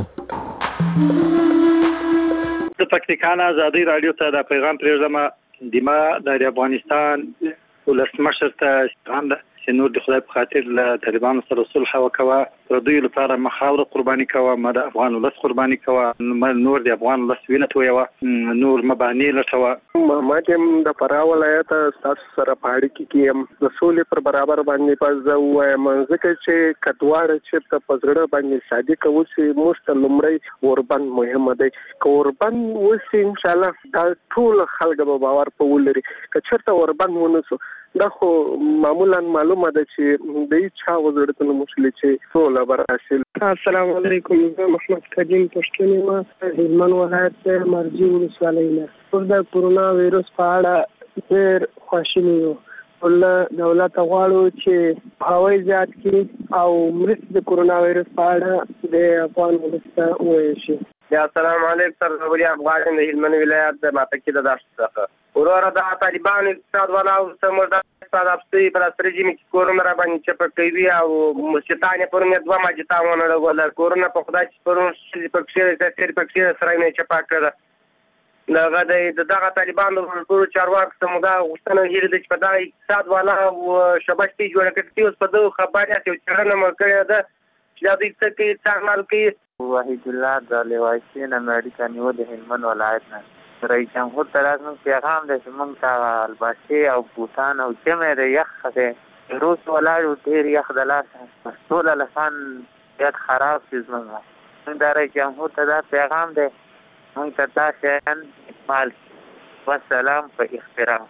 د پکتیکا آزادي رادیو ته د پیغام پرېږدم. د ما د افغانستان ولسمشر ته پیغام ده چې نور د خدای په خاطر له طالبانو سره صلح وکوه، پر دوی لپاره مخاوره قرباني کوه، ما د افغان ولس قرباني کوه، نور د افغان ولس وینه تویوه، نور مباني لټوه. ما چې د فراه ولایت تاسو سره په اړیکه کې یم د سولې پر برابر باندې په زه وایم ځکه چې کډواړه چې په پزړه باندې صادق اوسي موږ ته لومړی اوربند مهمه دی. که اوربند وسي ان شاء الله دا ټول خلک به باور په ولري. که چېرته اوربند ونسو دا خو معمولا معلومه ده چې د هیچا وزړتونه مشکل چې سوله به راشي. السلام علیکم، زه محمد کریم پښتون یم، هلمند ولایت مرجې ولسوالۍ نه. اوس د کورونا ویروس په اړه ډېر خواشیني یو. له دولته غواړو چې هوایي زیات کړي او مرستې د کورونا ویروس په اړه د افغان ولس ته وویل شي. السلام علیکم، سر زبری افغان د هلمند ولایت د ماتکې د داشت څخه وروره د طالبان اقتصاد والاو سمور د اقتصاد افسي پر استرجیمی کورونا را باندې چې کوي او مستانه پر نه دوه ماجتاونه له کورونا په خدای چې پر شي پکې د تیر پکې سره نه چې پاکړه لغه د دغه طالبان د ټول چارواکو سمدا غوښتنه هیر د چې په دغه اقتصاد والا او شبکې جوړ کړي اوس په دغه خبره چې چرنه مرکړه ده چې د دې څخه کې څنګه کې وحید الله د لیوایسین امریکا نیو د هلمند ولایت نه رئیس جمهور طرف نو پیغام د موږ ته الباسی او بوتان او جمع د یخ ده روس ولاړو ډیر یخ د لاس ټول لسان وضعیت خراب شي زموږ موږ د رئیس جمهور ته دا پیغام دی موږ ته دا شیان اکمال شي والسلام په احترام.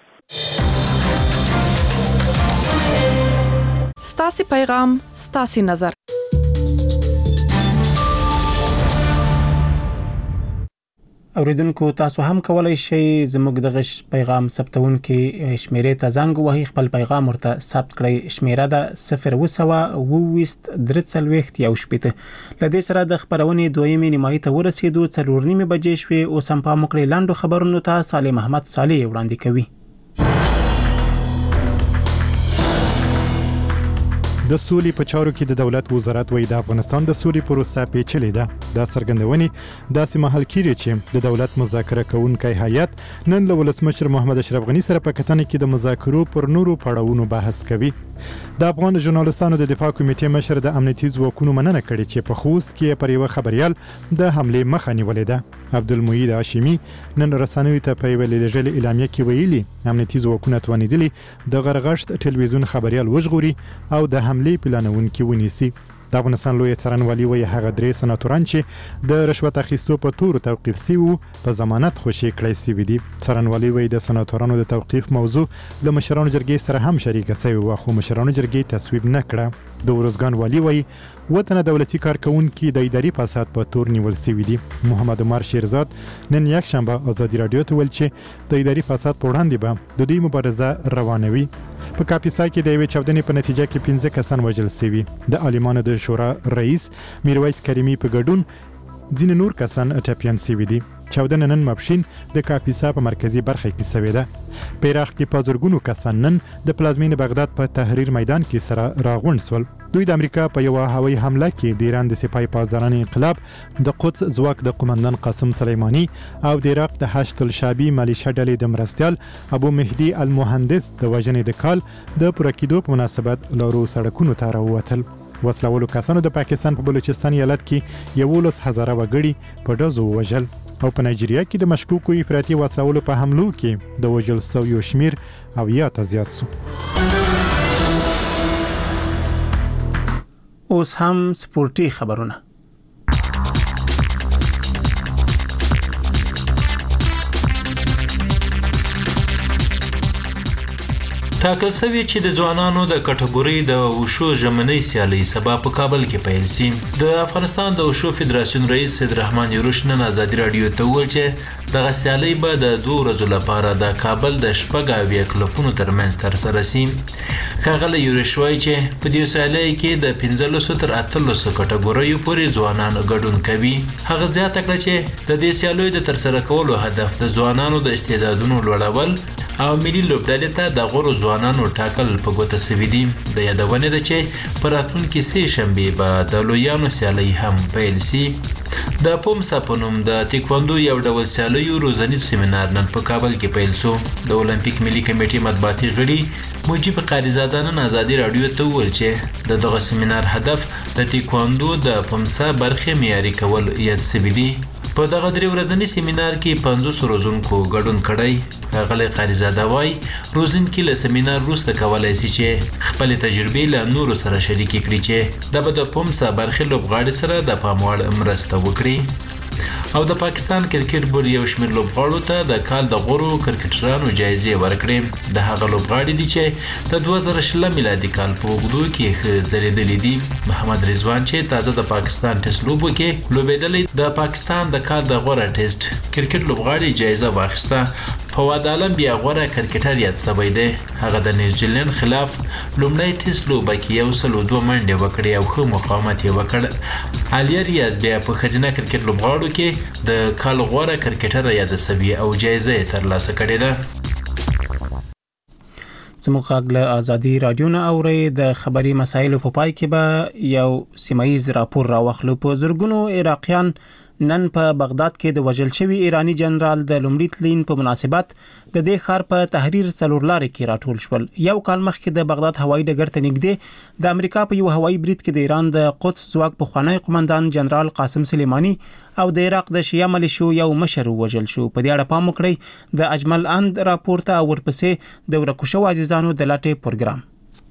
ستاسې پیغام ستاسې نظر. اوریدونکو تاسو هم کولای شئ زموږ د غش پیغام ثبتونکو شمیرې ته زنګ وهئ خپل پیغام ورته ثبت کړئ. شمیره ده صفر اوسوه اوه درې څلوېښت یو شپېته. له دې سره د خپرونې دویمې نیمایي ته ورسېدو. څلور نیمې بجې شوې. اوس هم پام وکړئ لاندو خبرونو ته صالح محمد صالح وړاندې کوي. د سولې په چارو کې د دولت وزارت وایي د افغانستان د سولې پروسه پیچلې ده. دا څرګندونې داسې مهال کېږي چې د دولت مذاکره کوونکی هیئت نن له ولسمشر محمد اشرف غني سره په کتنه کې د مذاکرو پر نورو پړاوونو بحث کوي. د افغان ژورنالستانو د دفاع کمیټې مشر د امنیتي ځواکونو مننه کړې چې په خوست کې پر یو خبريال د حملې مخه نیولې ده. عبدالمجید هاشمي نن رسنیو ته په ویلي لجل اعلامیه کې ویلي امنیتي ځواکونه توانیدلي د غرغشت ټلویزیون خبريال وژغوري او د حملې پلانونکي ونیسي. د افغانستان لوی څارنوالي وایي هغه درې سناتوران چې د رشوت اخیستو په تور توقیف شوي وو په ضمانت خوشي کړی شوي دي. څارنوالي وایي د سناتورانو د توقیف موضوع له مشرانو جرګې سره هم شریکه شوې وه خو مشرانو جرګې تصویب نه کړه. د ورزګان والي وایي وطن دولتي کارکونکي د اداري فساد په تور نیول شوي دي. محمد عمر شیرزاد نن یک شنبه ازادي رادیو ته ویل چې د اداري فساد په وړاندې به د دوی مبارزه روانوي. په کاپیسا کې د یوې چاودنې په نتیجه کې پنځه کسان وژل شوي. د عالمانو د شورا رئیس میرویس کریمي په ګډون ځینې نور کسان ټپیان شوي دي. چاودنه نن ماپښین د کاپیسا په مرکزي برخه کې شوې ده. په عراق کې په زرګونو کسان نن د پلازمینې بغداد په تحریر میدان کې سره راغونډ شول. دوی د امریکا په یو هوایي حمله کې د ایران د سپاه پاسداران انقلاب د قدس ځواک د قومندان قاسم سلیمانی او د عراق د حشد الشعبي ملیشه ډلې د مرستیال ابو مهدي المهندس د وژنې د کال د پوره کېدو په مناسبت لارو سړکونو ته راووتل. وسلوالو کسانو د پاکستان په بلوچستان ایالت کې یولس هزاره وګړي په ډزو وژل او په نایجیریا کې د مشکوکو افراطي وسلوالو په حملو کې د وژل شویو شمیر اویا ته زیات شو. اوس هم سپورتي خبرونه. ټاکل شوی چې د ځوانانو د کټګوري د وشو ژمنۍ سیالي سبا په کابل کې پیل شي. د افغانستان د وشو فدراسیون رئیس سید رحمان یوروش نن ازادي رادیو ته وویل چې دغه سیالي به د دوه ورځو لپاره د کابل د شپږ اویا کلبونو ترمنځ ترسره شي. ښاغلی یوروش وایي چې په دې سیالۍ کې د پنځلسو تر اتلسو کټګوریو پورې ځوانان ګډون کوي. هغه زیاته کړه چې د دې سیالیو د ترسره کولو هدف د ځوانانو د استعدادونو لوړول او ملي لوبډلې ته د غوړو ځوانانو ټاکل په ګوته شوي دي. د یادونې ده چې په راتلونکي سې شنبې به د لویانو سیالۍ هم پیل شي. د پومسا په نوم د تیکواندو یو ډول سیالیو روزنیز سیمینار نن په کابل کې پیل شو. د اولمپیک ملي کمیټې مطبوعاتي غړي مجيب قاریزاده نن ازادي رادیو ته وویل چې د دغه سیمینار هدف د تیکواندو د پومسا برخې معیاري کول یاد شوي دي. په دغه درې ورځني سیمینار کې پنځوس روزونکو ګډون کړی. ښاغلی قاریزاده وایي روزونکي له سیمینار وروسته کولی شي چې خپلې تجربې له نورو سره شریکې کړي چې دا به د پومسا برخې لوبغاړي سره د پام وړ مرسته وکړي. او د پاکستان کرکټ بورډ یو شمېر لوبغاړو ته د کال د غوره کرکټرانو جایزې ورکړې. د هغه لوبغاړي دي چې د دوه زره شل میلادي کال په اوږدو کې ښه ځلېدلي دي. محمد رضوان چې تازه د پاکستان ټیسټ لوبو کې لوبېدلی د پاکستان د کال د غوره ټیسټ کرکټ لوبغاړي جایزه واخیسته. فواد عالم بیا غوره کرکټر یاد شوی دی. هغه د نیوزیلند خلاف لومړی ټیسټ لوبه کې یو سل او دوه منډې وکړې او ښه مقاومت یې وکړ. عالیه ریاض بیا په ښځینه کرکټ لوبغاړو کې د کال غوره کرکټره یاده شوې او جایزه یې ترلاسه کړې ده. زموږ غږ له ازادي رادیو نه اورئ. د خبري مسایلو په پای کې به یو سیمایي راپور راوخلو. په زرګونو عراقیان نن په بغداد کې د وژل شوي ایرانی جنرال د لومړي تلین په مناسبت د دې ښار په تحریر څلور لارې کې راټول شول. یو کال مخکې د بغداد هوایي ډګر ته نږدې د امریکا په یو هوایي برید کې د ایران د قدس ځواک پخوانی قومندان جنرال قاسم سلیمانی او د عراق د شیعه ملیشو یو مشر وژل شو. په دې اړه پام وکړئ د اجمل اند راپور ته او ورپسې د ورکو شوو عزیزانو د لټې پروګرام.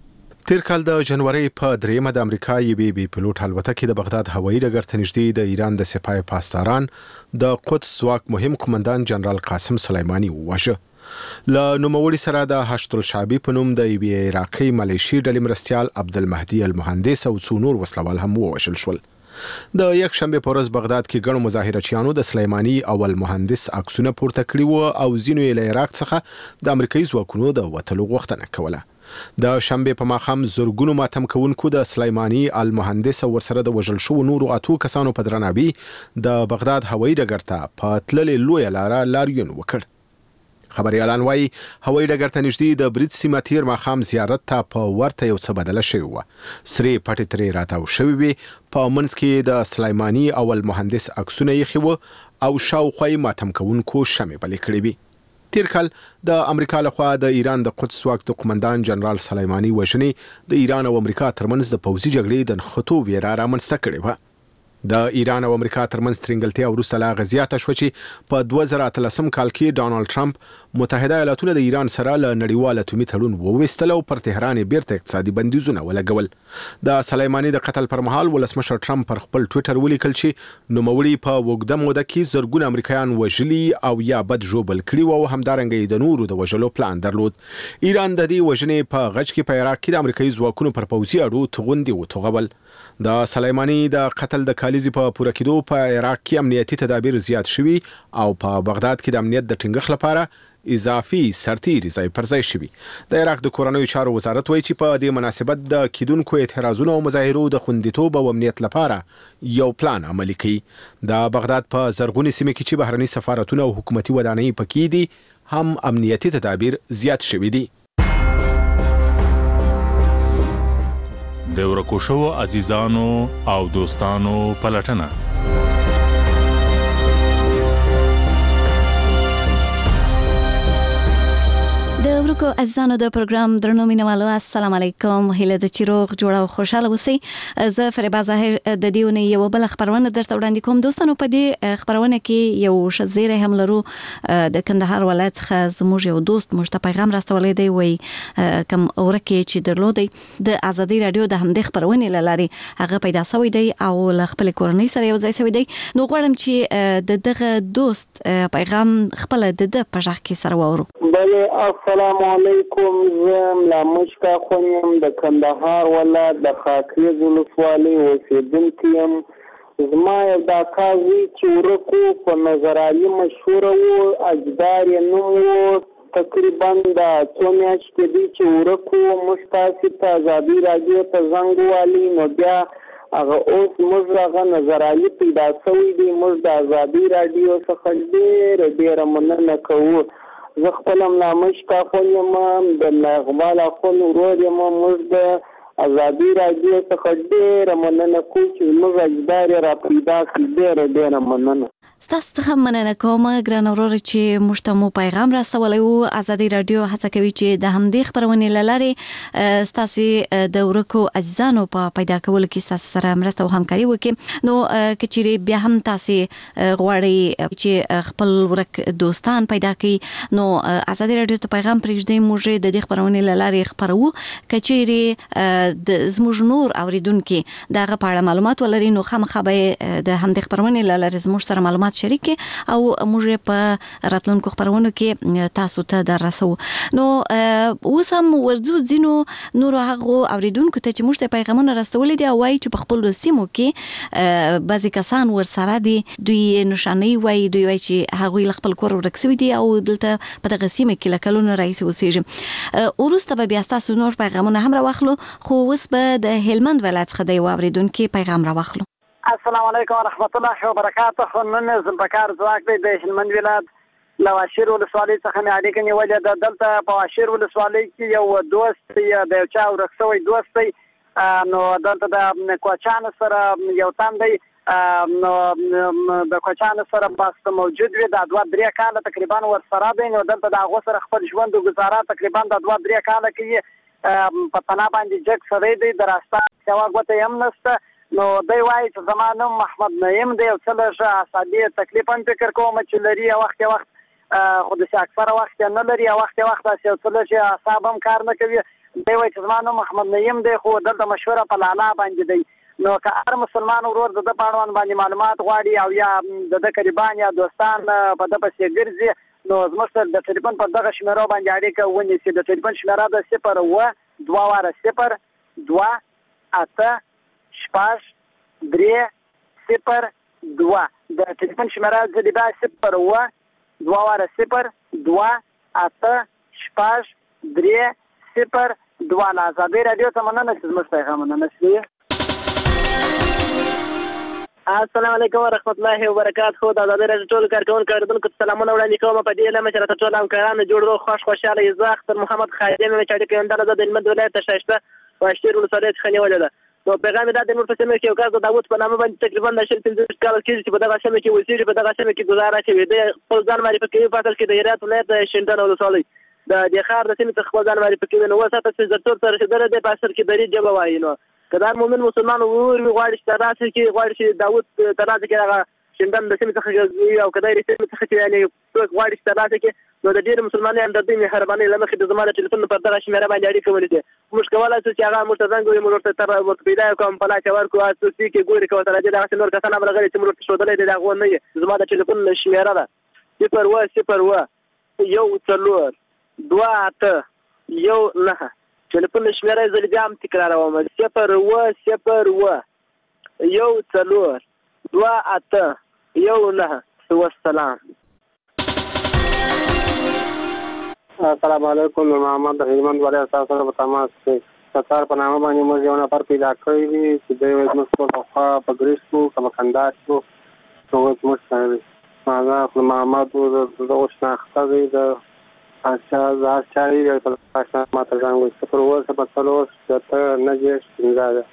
تیر کال د جنوري په دریمه د امریکا یوې بي پلوټ الوتکې د بغداد هوایي ډګر ته نږدې د ایران د سپاه پاسداران د قدس ځواک مهم قومندان جنرال قاسم سلیماني وواژه. له نوموړي سره د هشت الشعبي په نوم د یوې عراقي ملیشي ډلې مرستیال عبدالمهدي المهندس او څو نور وسلوال هم ووژل شول. د یک شنبه په ورځ بغداد کې ګڼو مظاهرچیانو د سلیماني او المهندس عکسونه پورته کړي وو او ځینو یې له عراق څخه د امریکایي ځواکونو د وتلو غوښتنه کوله. د شنبه په ماښام زرګونو ماتم کوونکو د سلیماني المهندس او ورسره د وژل شوو نورو اتو کسانو په درناوي د بغداد هوایي ډګر ته په تللې لویه لاره لاریون وکړ. خبريالان وايي هوایي ډګر ته نږدې د برید سیمه تیر ماښام زیارت ته په ورته یو څه بدله شوې وه. سرې پټې ترې راتاو شوې وې. په منځ کې د سلیماني او المهندس عکسونه ایښي وو او شاوخوا یې ماتم کوونکو شمې بلې کړې وې. تیر کال د امریکا لخوا د ایران د قدس ځواک د قومندان جنرال سلیماني وژنې د ایران او امریکا ترمنځ د پوځي جګړې د نښتو ویره رامنځته کړې وه. د ایران او امریکا ترمنځ ترنګلتیا وروسته لا غزیاته شو چې په دوه زره اتلسم کال کې ډانلډ ټرمپ متحده ایالاتونه د ایران سره له نړیوال اټومي تړون وویستل او پر تهران بیرته اقتصادي بندیزونه ولګول. د سلیماني د قتل پر مهال ولسمشر ټرمپ پر خپل ټویټر ولیکل چې نوموړي په اوږده موده کې زرګونه امریکایان وژلي او یا بد ژوبل کړي وو او همدارنګه د نورو د وژلو پلان درلود. ایران د دې وژنې په غچ کې په عراق کې د امریکایي ځواکونو پر پوځي اډو توغندي وتوغول. د سلیماني د قتل د کالیزي په پوره کېدو په عراق کې امنیتي تدابیر زیات شوي او په بغداد کې د امنیت د ټینګښت لپاره اضافي سرتیري ځای پر ځای شوي. د عراق د کورنیو چارو وزارت وایي چې په دې مناسبت د کیدونکو اعتراضونو او مظاهرو د خوندیتوب او امنیت لپاره یو پلان عملي کوي. د بغداد په زرغونې سیمې کې چې بهرني سفارتونه او حکومتي ودانۍ پکې دي هم امنیتي تدابیر زیات شوي دي. د ورکو شوو عزیزانو او دوستانو پلټنه. د ورکو عزیزانو د پروګرام درنو مینوالو السلام علیکم. هیله د چیروغ جوړه او خوشاله اوسئ. زه فریبا ظاهر د دې ونې یو بل خبرونه درته وړاندې کوم. دوستانو په دې خبرونه کې یو شزیره هم لرو د کندهار ولایت څخه زموږ یو دوست مشته پیغام راستولې دی وای کوم ورکه چې درلودي د ازادي رادیو د همدې خبرونه لاري هغه پیدا شوی دی او ل خپل کورنۍ سره یو ځای شوی دی. نو غواړم چې د دغه دوست پیغام خپل د د پژغ کې سره وورو. بله السلام علیکم. زم لا مشکا خونیم د کندهار ولایت د خاکریز ولسوالۍ اوسیدونکی یم. زما یو دا کازي چې ورکو په نظرالي مشهوره وو اجدار یې نوم وو. تقریبا دا څو میاشتې دي چې ورکو موږ تاسې ته ازادي راډیو ته زنګ ووالي نو بیا هغه اوس موږ هغه نظرالي پیدا شوی دی. موږ د ازادي راډیو څخه ډېره ډېره مننه کوو. زه خپل هم نامشکا خون یم د اقبال اخون ورور یم. موږ د ازادي راډیو څخه ډېره مننه کوو چې موږ اجدار یې را پیدا کړي. ډېره ډېره مننه. ستاسو څخه مننه کوم ګران ورور چې موږ ته مو پیغام راستولی وو. ازادي راډیو هڅه کوي چې د همدې خبرونې له لارې ستاسو د ورکو عزیزانو په پیدا کولو کې ستاسو سره مرسته او همکاري وکړي. نو که چیرې بیا هم تاسو غواړئ چې خپل ورک دوستان پیدا کړئ نو ازادي راډیو ته پیغام پرېږدئ. موږ د دې خبرونې له لارې خبرو. که چیرې د زموږ نور اوریدونکو دغه په اړه معلومات ولري نو خامخا به د همدې خبرونې له لارې زموږ سره معلومات شریک او موږ په راتلونکو خبرونو کې تاسو ته دررسو. نو اوس هم ورځو ځینو نورو هغو اوریدونکو ته چې موږ ته پیغامونه راستولي دي او وایي چې په خپل سیمو کې بعضې کسان ورسره دي دوی نشانۍ وایي دوی وایي چې هغوی له خپل کور ورک سوي دي او دلته په دغه سیمه کې له کلونو راهیسې اوسېږي. وروسته به بیا ستاسو نور پیغامونه هم راواخلو خو اوس به د هلمند ولایت څخه د یو اوریدونکي پیغام راواخلو. السلام علیکم ورحمت الله وبرکاته. نن زم بکار ځواک دی د هلمند ولایت له واشیر ولسوالۍ څخه مې اړیکه نیولې ده. دلته په واشیر ولسوالۍ کې یو دوست د یو چا ورک شوی دوست دی. نو دلته د کوچانو سره یو تن دی. نو د کوچانو سره بس موجود وي. دا دوه درې کاله تقریبا ورسره دی. نو دلته د هغو سره خپل ژوند او ګزاره تقریبا د دوه درې کاله کې په تنه باندې جګ سړی دی. د راسته سوا ګوته یې هم نشته. نو دی وایي چې زما نوم محمد نعیم دی. یو څه لږ اعصابي تکلیف هم فکر کوم چې لري. یو وخت یو وخت خو داسې اکثره وخت یې نه لري. یو وخت یو وخت داسې یو څه لږ اعصاب هم کار نه کوي. دی وایي چې زما نوم محمد نعیم دی خو دلته مشوره په لالا باندې دی. نو که هر مسلمان ورور د ده په اړوند باندې معلومات غواړي او یا د ده قریبان یا دوستان په ده پسې ګرځي نو زموږ سره د ټلیفون په دغه شمېرو باندې اړیکه ونیسي. د ټلیفون شمېره ده صفر اوه دوه واره صفر دوه اته شپږ درې صفر دوه. د ټلیفون شمېره ځلې دا صفر اوه دوه واره صفر دوه اته شپږ درې صفر دوه. له ازادۍ راډیو څخه مننه چې زموږ پیغامونه نشي. السلام علیکم ورحمت الله وبرکاته. د ازادۍ راډیو ټول کارکونکو اوریدونکو ته سلامونه وړاندې کوم په دې لمه چې راته ټول همکارانو جوړ روغ خوش خوشحاله یې. زه اختر محمد خادم یم چې اړیکه یم دله زه د هلمند ولایت شایسته واشتیر ولسوالۍ څخه نیولې ده. نو پیغام یې دا د نور په سیمه کې یو کس د داود په نامه باندې تقریبا د شل پنځه کال کېږي چې په دغه سیمه کې اوسېږي، په دغه سیمه کې ګزاره کوي. د خپل ځان معرفي کوي په اصل کې د هرات ولایت د شینډنډ ولسوالۍ د دې ښار د سیمې څخه خپل ځان معرفي کوي. نو اوس هلته سپېڅلتوب ته رسېدلی دی، په اصل کې دري ژبه وایي. نو که دا مؤمن مسلمان ورور وي غواړي چې ترلاسه کړي، غواړي چې داود ترلاسه کړي هغه شینډنډ د سیمې څخه او که د سیمې څخه چې یعنې څوک غواړي چې ترلاسه کړي نو د ډېرې مسلمانۍ همدردۍ مهربانۍ له مخې د زما د ټلیفون پر دغه شمېره باندې اړیکه ونیسي. موږ کولی شو چې هغه موږ ته زنګ ووهي، موږ ورته تر ورته پیدا کوم په لاس یې ورکړو، څوک کې ګوري که ورته راځي دغسې نور کسان هم راغلي چې موږ ورته ښودلی دی د هغو نه یې. زما د ټلیفون شمېره ده صفر اوه صفر اوه یو څلور دوه اته یو نهه. ټلیفون شمېره یې زه بیا هم تکراروم صفر اوه صفر اوه یو څلور دوه اته یو نهه. والسلام. السلام علیکم. محمد د هلمند ولایت تاسو سره په تماس کې ستار په نامه باندې موږ یو نفر پیدا کړی دی چې دی وایي زموږ ټول پخوا په ګریس کړو که په کندهار کړو نو اوس زموږ سره دی. هغه خپل محمد و د دغو شناخته دی د هر چا یې په اشنا ماته ځان وایي صفر اوه صفر څلور شپېته نهه دېرش پنځه ده.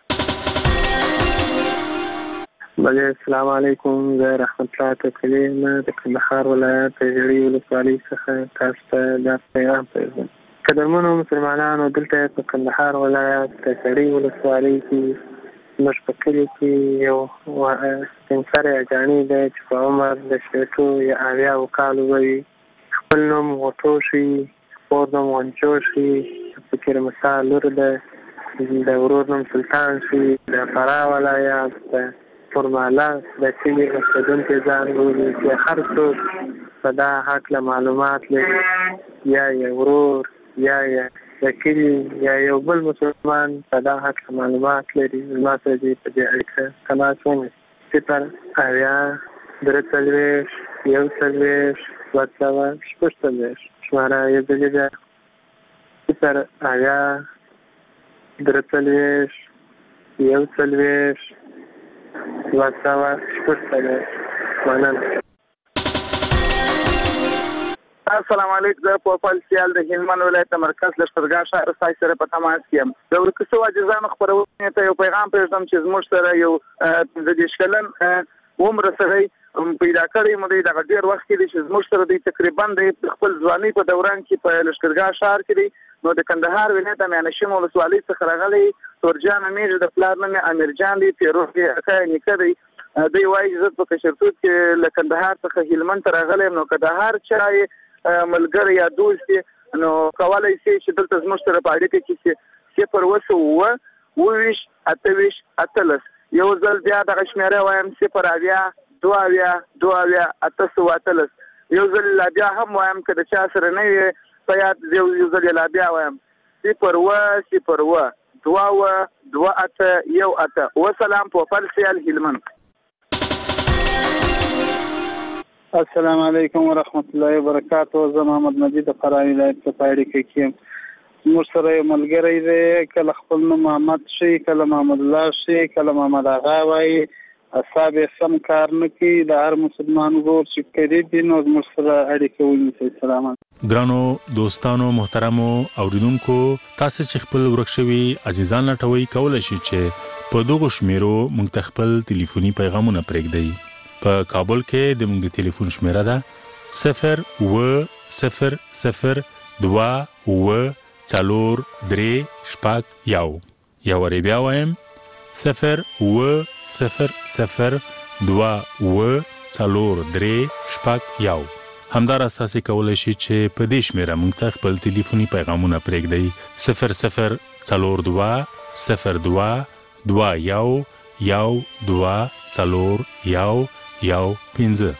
بله السلام علیکم. زه رحمت الله تکلي یم د کندهار ولایت د ژړۍ ولسوالۍ څخه تاسو ته دا پیغام پرېږدم. قدرمنو مسلمانانو، دلته په کندهار ولایت د ژړۍ ولسوالۍ کې زموږ په کلي کې یو سپین سری اجاڼي دی چې په عمر د شپېتو یا اویاوو کالو به وي. خپل نوم غوټوشي، خپور نوم غنچوشي، فکر مسا لور ده، د ورور نوم سلطان شي، د فراه ولایت د فرماله د کلي اوسېدونکي ځان بولي چې هر څوک په دا هکله معلومات لري، یا یې ورور یا یې د کلي یا یو بل مسلمان په دا هکله معلومات لري، زما سره دې په دې اړیکه تماس ونیسي. صفر اویا درې څلوېښت یو څلوېښت دوه سوه شپږ څلوېښت. شماره یې ځلې بیا صفر اویا درې څلوېښت یو څلوېښت دوه سوه شپږ څلوېښت. مننه. السلام علیکم. زه پوپل سیال د هلمند ولایت مرکز لښکرګاه ښار ستاسو سره په تماس کې یم. د ورکه شوو عاجزانو خپرونې ته یو پیغام پرېږدم چې زموږ سره یو پنځه دېرش کلن عمره سړی پیدا کړی مو دی. دغه ډېر وخت کې دی چې زموږ سره دی تقریبا د خپل ځوانۍ په دوران کې په لښکرګاه ښار کې دی. نو د کندهار ولایت د میانشین ولسوالۍ څخه راغلی تورجان میږي، د پلار نوم یې امیرجان دی، پیروز یې اکا یې نیکه دی. دوی وایي چې زه په کشرتوب کې له کندهار څخه هلمند ته راغلی یم. نو که د هر چا یې ملګری یا دوست دی نو کولی شي چې دلته زموږ سره په اړیکه کې چې صفر اوه سوه اووه اووه ویشت اته ویشت اتلس. یو ځل بیا دغه شمېره وایم صفر اویا دوه اویا دوه اویا اته سوه اتلس. یو ځل لا بیا هم وایم که د چا سره نه وي په یاد یو ځل یې لا بیا وایم صفر اوه صفر اوه دوه اوه دوه اته یو اته. وسلام. پوپل سیال هلمند. السلام علیکم ورحمت الله وبرکاته. زه محمد مجید د فراه ولایت څخه په اړیکه کې یم. زموږ سره یو ملګری دی، کله خپل نوم محمد شي، کله محمد الله شي، کله محمد اغا وایي. اصحاب یې سم کار نه کوي. د هر مسلمان ورور چې قریب وي نو زموږ سره اړیکه ونیسئ. سلام. ګرانو دوستانو محترمو اوریدونکو، تاسو چې خپل ورک شوي عزیزان لټوي کولی شئ چې په دغو شمیرو موږ ته خپل ټلیفوني پیغامونه پرېږدئ. په کابل کې د موږ د ټلیفون شمیره ده صفر اوه صفر صفر دوه اوه څلور درې شپږ یو. یو وارې بیا وایم صفر اوه صفر صفر دوه اوه څلور درې شپږ یو. همداراز تاسو کولای شئ چې په دې شمیره موږ ته خپل ټلیفوني پیغامونه پرېږدئ صفر صفر څلور دوه صفر دوه دوه یو یو دوه څلور یو یو پنځه.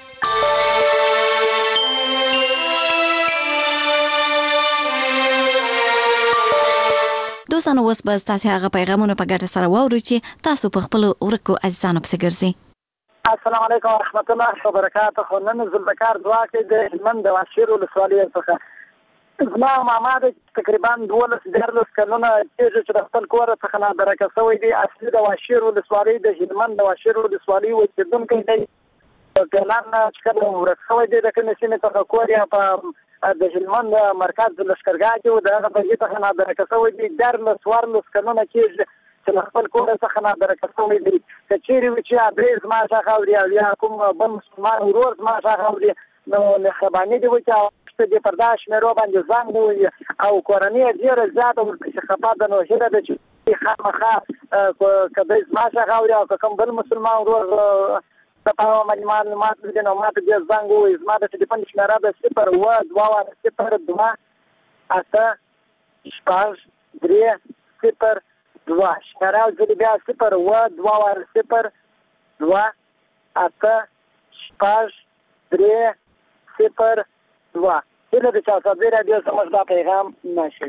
دوستانو اوس به تاسو هغه پیغامونه په ګټه سره واورئ چې تاسو په خپل ورکو عزیزانو پسې ګرځئ. السلام علیکم ورحمت الله وبرکاته. نن زلبکار دعا کې د هلمند د واشیر ولسوالۍ څخه زما ماما د تقریبا دولس دیارلس کلونه کېږي چې د خپل کور څخه نادرکه شوی دی. اصلي د واشیر ولسوالۍ د هلمند د واشیر ولسوالۍ اوسېدونکی دی. ګلان چې کله ورک شوی دی د کومې سیمې څخه کور یې په د هلمند مرکز د لښکرګاه کې و د هغه په ځای څخه نادرکه شوی دی. دیارلس څوارلس کلونه کېږي چې له خپل کور څخه نادرکه شوی دی. که چیرې وي چې ادرې زما څخه اوري او یا کوم بل مسلمان ورور زما څخه اوري نو مهرباني دې وکړي چې پر دا شمېرو باندې زنګ ووهي او کورنۍ یې ډېره زیاته ورپسې خفه ده. نو هیله ده چې خامخا که دی زما څخه اوري او که کوم بل مسلمان ورور د پاره باندې معلومات لري نو ما ته بیا زنګ ووهي. زما د ټلیفون شمېره ده صفر اووه دوه واره صفر دوه اته شپږ درې صفر دوه. شمېره ځلې بیا صفر اووه دوه واره صفر دوه اته شپږ درې صفر دوه. هیله ده چې اساسي راډیو زموږ دا پیغام نشي.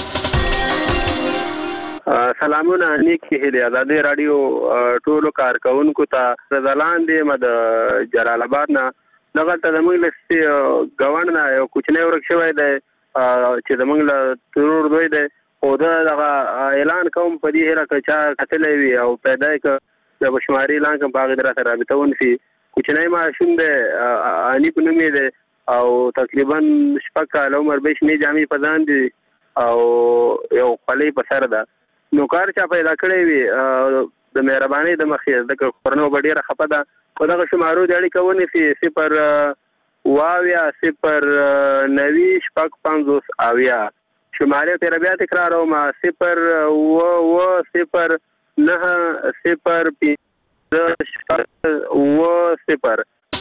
سلامونه نیکی هیله آزادي رادیو ټولو کارکونکو ته زلان دی مد جلال آباد نه دغه ته زموږ لستی غوڼ نه یو کوچنی ورک شوی دی چې زموږ له ترور دوی دی او دغه اعلان کوم په دې هره کچا کتلې وي او پیدا ک د بشماري اعلان کوم باغ درته رابطه ونسي. کوچنی ماشوم دی اني په نوم دی او تقریبا شپږ کاله عمر به شنه جامې پدان دي او یو خولې په سر ده. نو کار چا پیدا کړی وي د مهرباني د مخې د خورنو ډیره خپه ده. خو دغه شمارو د اړیکه ونیسي صفر واویا صفر نوي شپږ پنځوس اویا. شمارې تیره بیا تکراروم صفر اوه اوه صفر نهه صفر پنځه شپږ اوه صفر.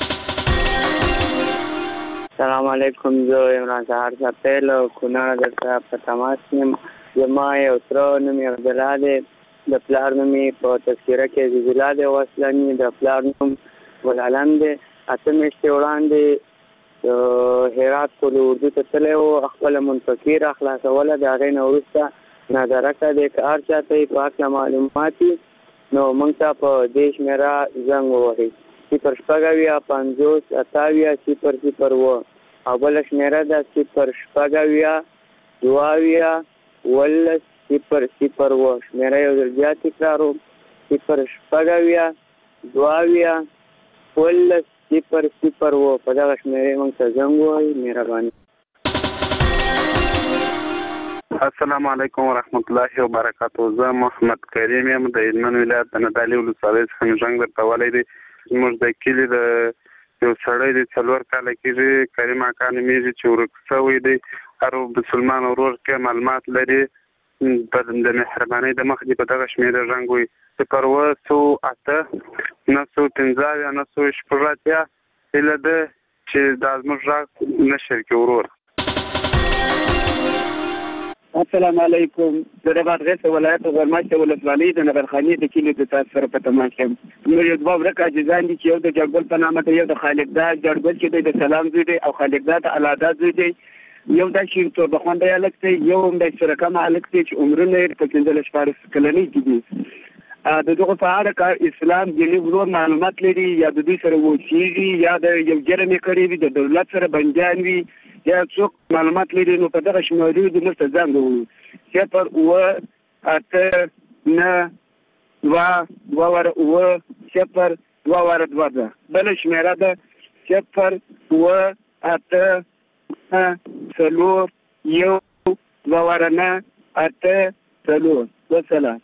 سلام علیکم. زه عمران سهار سپیل کونړ درته په تماس یم. زما یو تره نوم یې عبدالله دی د پلار نوم یې په تذکره کې عزیز الله دی وسلني د پلار نوم ګلعلم دی. اته میاشتې وړاندې هرات کلي اردو ته تللی و خپله منفقي راخلاصوله د هغې نه وروسته نادرکه دی که هر چا ته یې په هکله معلومات وي نو موږ ته په دې شمېره زنګ ووهئ صفر شپږ اویا پنځوس اته اویا صفر صفر اوه او بله شمېره ده صفر شپږ اویا دوه اویا ولس صفر صفر اوه. شمېره یو ځل بیا تکراروم صفر شپږ اویا دوه اویا ولس صفر صفر اوه. په دغه شمېرې موږ ته زنګ ووهئ. مهرباني. السلام علیکم ورحمت الله وبرکاته. زه محمد کریم یم د هلمند ولایت د نادعلي ولسوالۍ څخه زنګ درته ولی دی. زموږ د کلي د یو سړی دی څلور کاله کېږي کریم اکا نومېږي چې ورک شوی دی. هر مسلمان ورور کې معلومات لري د مهربانۍ د مخ دې په دغه شمېره زنګ ووهئ صفر اوه څو اته نهه سوه پنځه اویا نهه سوه شپږ اتیا. هیله ده چې دا زموږ غږ نه شریکي ورور. السلام علیکم. د رباط غیث ولایت غرماشته ولسوالۍ د نبرخانې د کلي د تاسو سره په تماس یم. موږ یو دوه ورک عاجزان دي چې یو د جړګل په نامه دی یو د خالقدا جړګل چې دی د سلام زوی دی او خالقدا د الادا زوی دی. یو دا شیر تور بخوانده هلک دی یو هم د شرکم هلک دی چې عمرونه یې په پنځلس شپاړس کلنۍ کې دي. د دغه په اړه کار اسلام دیني ورور معلومات لري یا د دوی سره اوسېږي یا د یو جرم یې کړی وي د دولت سره بندیان وي یا څوک معلومات لري نو په دغه شمېرې د موږ ته زنګ ووهئ صفر اووه اته نهه دوه دوه واره اووه صفر دوه واره دوه ده. بله شمېره ده صفر اووه اته څلور یو دوه واره نهه اته څلور. وسلام.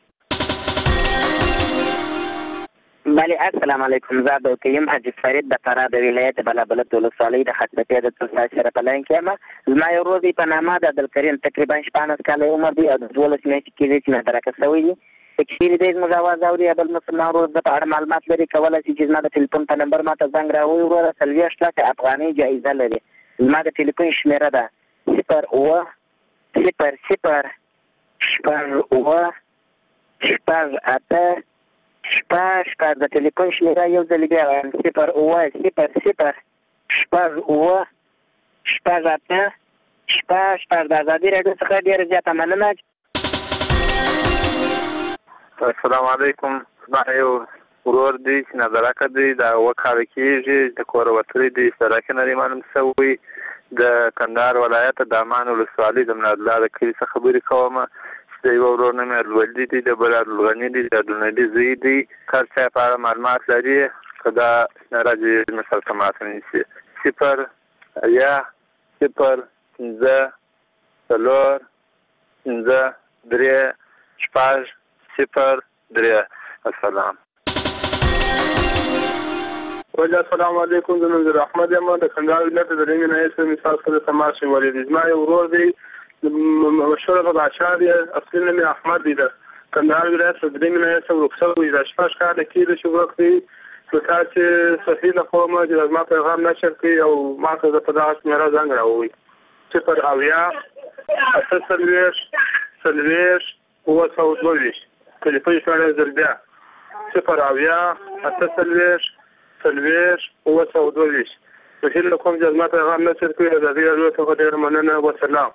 بله السلام علیکم. زه عبدالکریم حاجي فرید د فراه د ولایت بلابلد ولسوالۍ د خطبتۍ د تلسا سره په لاین کې یم. زما یو ورور دی په نامه د عبدالکریم تقریبا شپاړس کاله عمر دی او د دولس میاشتې کېږي چې نادرکه شوی دی. که چېرې دی زموږ اواز اوري یا بل مسلمان ورور د په اړه معلومات لري کولی شي چې زما د ټلیفون په نمبر ما ته زنګ راووهي. وروره څلوېښت لکه افغانۍ جایزه لري. زما د ټلیفون شمیره ده صفر اوه صفر صفر شپږ اوه شپږ اته شپږ شپږ د ټلیفون شمیره یو ځل بیا وایم صفر اوه صفر صفر شپږ اوه شپږ اته شپږ شپږ د ازادي راډیو څخه ډېره زیاته مننه. السلام علیکم. زما یو ورور دی چې نظرکه دی دا اوه کاله کېږي د کوره وتلی دی سړک نه دی معلوم شوی د کندهار ولایت د امان ولسوالۍ د منادله د کلي څخه خبرې کوم چې د یوه ورور نوم یې الولدي دی د بل عبدالغني دی د عبدالنبي زوی دی که چا په اړه معلومات لري که دا شمېره دې زموږ سره تماس ونیسي صفر اویا صفر پنځه څلور پنځه درې شپږ صفر درې. السلام السلام علیکم. زه نظر احمد یم د کندهار ولایت د درېیمې ناحیې څخه مثال سره تماس نیولی دی. زما یو ورور دی مشهوره بادشاه دی اصلي نوم یې احمد دی د کندهار ولایت د درېیمې ناحیې څخه ورک شوی دا شپږ کاله کېږي چې ورک دی. نو تاسې صحیح نه کوم چې زما پیغام نشر کړي او ما ته په دغه شمېره زنګ راووایي صفر اویا اته څلوېښت څلوېښت اووه سوه دوه ویشت ټلیفون شمېره زر بیا صفر اویا اته څلوېښت څلوېښت اووه سوه دوه ویشت. نو هیله کوم چې زما پیغام نشر کړي د ازادي راډیو څخه ډېره مننه. وسلام.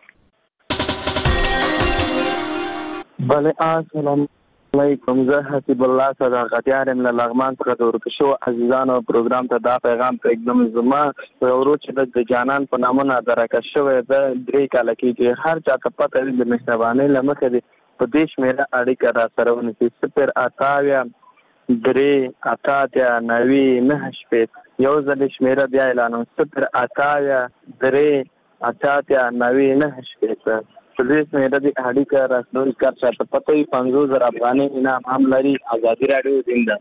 بله السلام علیکم. زه حسیب الله صداقتیار یم له لغمان څخه د ورک شوو عزیزانو پروګرام ته دا پیغام پرېږدم. زما ورور چې د جانان په نامه نادرکه شوی ده درې کاله کېږي. هر چا ته پته وي د مهربانۍ له مخې دې په دې شمېره اړیکه را سره ونیسي صفر اته اویا درې اته اتیا نوي نهه شپېته. یو ځل شمېره بیا اعلانوم صفر اته اویا درې اته اتیا نوي نهه شپېته. په دې شمېره دې اړیکه راسنوي کار چا ته پته وي پنځوس زره افغانۍ انعام هم لري. ازادي راډیو زنده.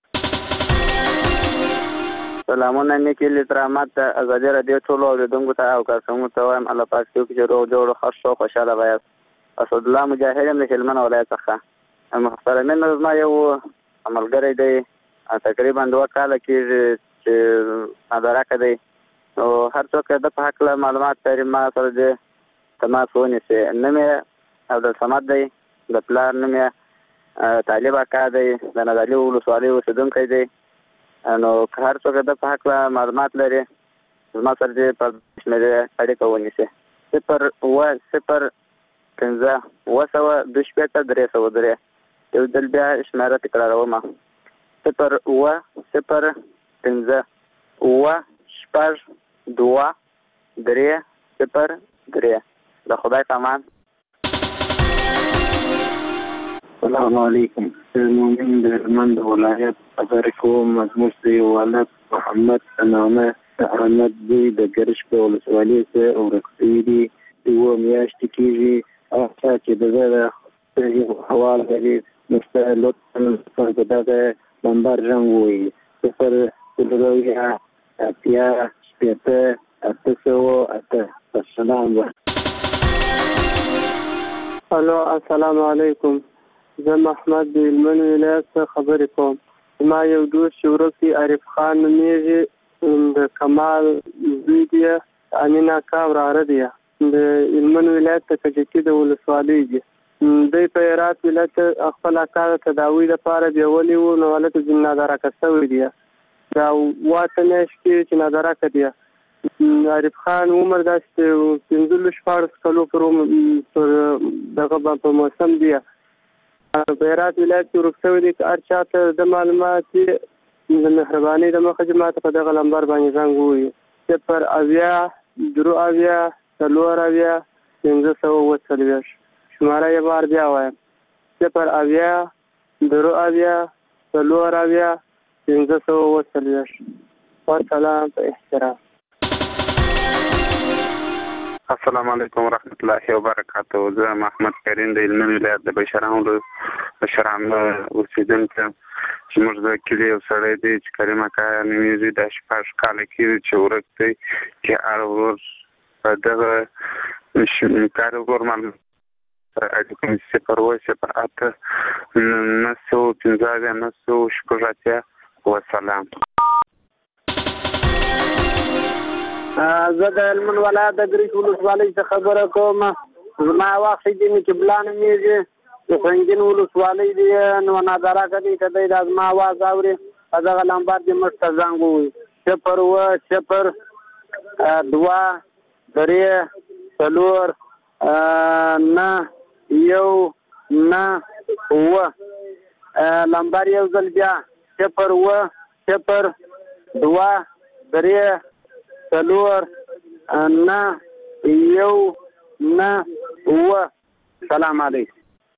سلامونه نیکې لترامات ته ازادي راډیو ټولو اورېدونکو ته او کارکوونکو ته وایم الله پاک دې وکړي چې روغ جوړ خوښ شو خوشحاله به یاست. اسدالله مجاهد یم د هلمند ولایت څخه. محترمین زما یو ملګری دی تقریبا دوه کاله کېږي چې نادرکه دی نو هر څوک د په هکله معلومات لري ما سره دې تماس ونیسي. نوم یې عبدالصمد دی د پلار نوم یې طالب اکا دی د نادعلي ولسوالۍ اوسېدونکی دی. نو که هر څوک د په هکله معلومات لري زما سره دې په شمېرې اړیکه ونیسي صفر اوه صفر پنځه اووه سوه دوه شپېته درې سوه درې. یو ځل بیا شمېره تکراروم صفر اوه صفر پنځه اووه شپږ دوه درې صفر درې. د خدای په امان. السلام علیکم. مؤمن د هلمند ولایت خبرې کوم. زموږ د یو ولد محمد په نامه د احمد زوی د ګرش په ولسوالۍ کې ورک شوي دي. اووه میاشتې کېږي. هغه چا چې د ده د حواله لري نو ستا لطفا په دغه نمبر رنګ ووایي صفر څلور اویا اتیا شپېته اته سوه اته. السلام. الو السلام علیکم. زه محمد د هلمند ولایت څخه خبرې کوم. زما یو دوست چې ورک دی عارف خان نومېږي د کمال زوی دی امین اکا وراره دی د هلمند ولایت د کجکي د ولسوالۍ دی. دوی په هرات ولایت خپل اکا د تداوي لپاره بیولي وو نو هلته ځینې نادرکه شوی دی. دا اووه اته میاشتې کېږي چې نادرکه دی. عارف خان عمر داسې پنځلس شپاړس کلو پر دغه په موسم دی په هرات ولایت کې ورک شوی دی. که هر چا ته د معلومات د مهربانۍ د مخه چې ما ته په دغه نمبر باندې زنګ ووایي صفر اویا درې اویا څلور اویا پنځه سوه اووه څلوېښت. شماره یې بار بیا وایم صفر اویا درې اویا څلور اویا پنځه سوه اووه څلوېښت. والسلام په احترام. السلام علیکم ورحمت الله وبرکاته. زه محمد کریم د هلمند ولایت د بشران بشران اوسېدونکی یم چې موږ د کلي یو سړی دی چې کریم اکا نومېږي دا شپږ کاله کېږي چې ورک دی چې هر ورځ په دغه کار ورور معلوم صفر اووه صفر اته نهه سوه پنځه اویا نهه سوه شپږ اتیا. وسلام. زه د هلمند ولایت د ګریش ولسوالۍ څخه خبره کوم. زما وخت دی چې بلان میږي د سنگین ولسوالۍ دی نو نظر کوي ته د ازما आवाज اوري دغه لمبر د مشت زنګ وي صفر و صفر دوا درې څلور نه یو نه و لمبر یو ځل بیا صفر و صفر دوا درې څلور نه یو نه و. سلام علیکم.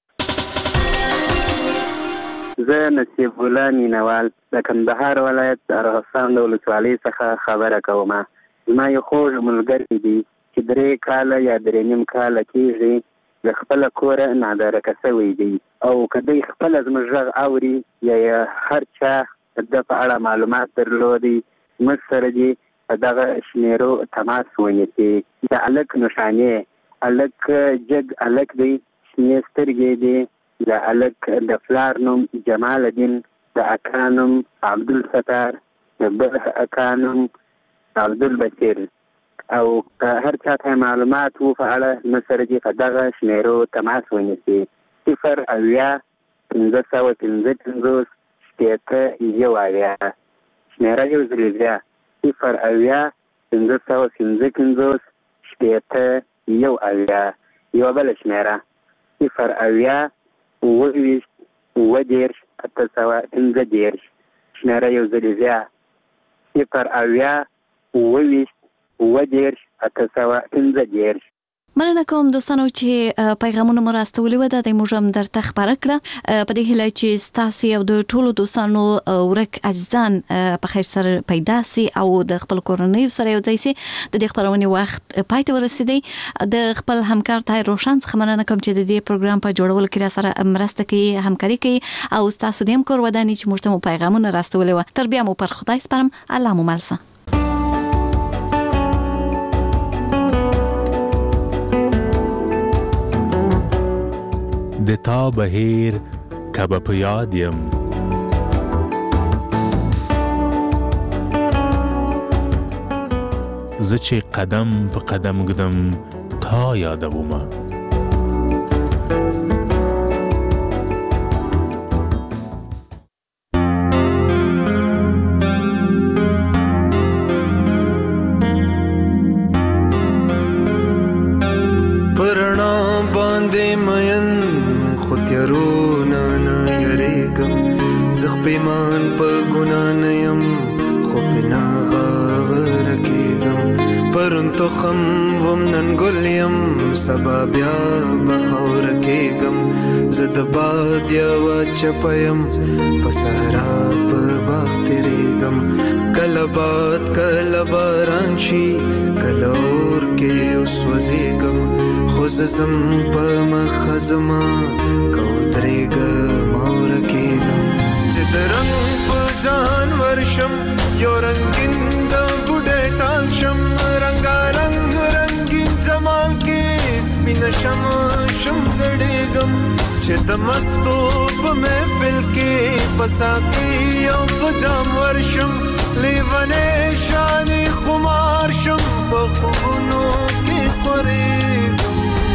زه نصیب الله مینوال د کندهار ولایت ارغستان د ولسوالۍ څخه خبره کوم. زما یو خوږ ملګری دی چې درې کاله یا درې نیم کاله کېږي د خپله کوره نادرکه شوی دی او که دی خپله زموږ غږ اوري یا هر چا د په اړه معلومات درلودي موږ سره دې دغه شمیرو تماس ونیسي. د هلک نښانې هلک جګ هلک دی، شنې سترګې دي. د هلک د پلار نوم جمال الدین، د اکا نوم عبدالستار، د بل اکا نوم عبدالبصیر. او که هر چا ته معلومات و په اړه موږ سره دې په دغه شمیرو تماس ونیسي. صفر اویا پنځه سوه پنځه پنځوس شپېته یو اویا. شمیره یو ځلې بیا صفر اویا پنځه سوه پنځه پنځوس شپېته یو اویا. یوه بله شمیره صفر اویا اووه ویشت اووه دېرش اته سوه پنځه دېرش. شمیره یو ځلې بیا صفر اویا اووه ویشت اووه دېرش اته سوه پنځه دېرش. مننه کوم دوستانو چې پیغامونه مو راستولي و د موږ هم درته خبره کړه په دې هیله چې ستاسو او د ټولو دوستانو ورک عزیزان په خیر سره پیدا سي او د خپل کورنۍ سره یو ځای سي. د دې خبرونې وخت پای ته ورسېدی. د خپل همکار طاهر روشن څخه مننه کوم چې د دې پروګرام په جوړولو کې را سره مرسته کوي، همکاري کوي او تاسو دې هم کور ودانې چې موږ ته مو پیغامونه راستولي و. تر بیا مو پر خدای سپارم. الله مو ملسه. د تا بهیر کب په یاد یم زه چې قدم په قدم ګدم تا یادومه. پیمان په ګنا نه یم خو پنا غاور کېږم پرون تخم وم نن ګل یم سبا بیا بخور کېږم زه د باد یوه چپه یم په صحرا په باغ تېرېږم کله باد کله باران شي کله اور کې وسوځېږم خو زه ځم په مخه زما که ودرېږم اور کېږم د رنگ په جهان ورشم یو رنگین د بوډۍ ټال شم رنګارنګ رنګین جمال کې سپینه شم شم ګډېږم چې د مستو په محفل کې په ساقي او په جام ورشم لیونی شانې خمار شم په خوبونو کې خورېږم.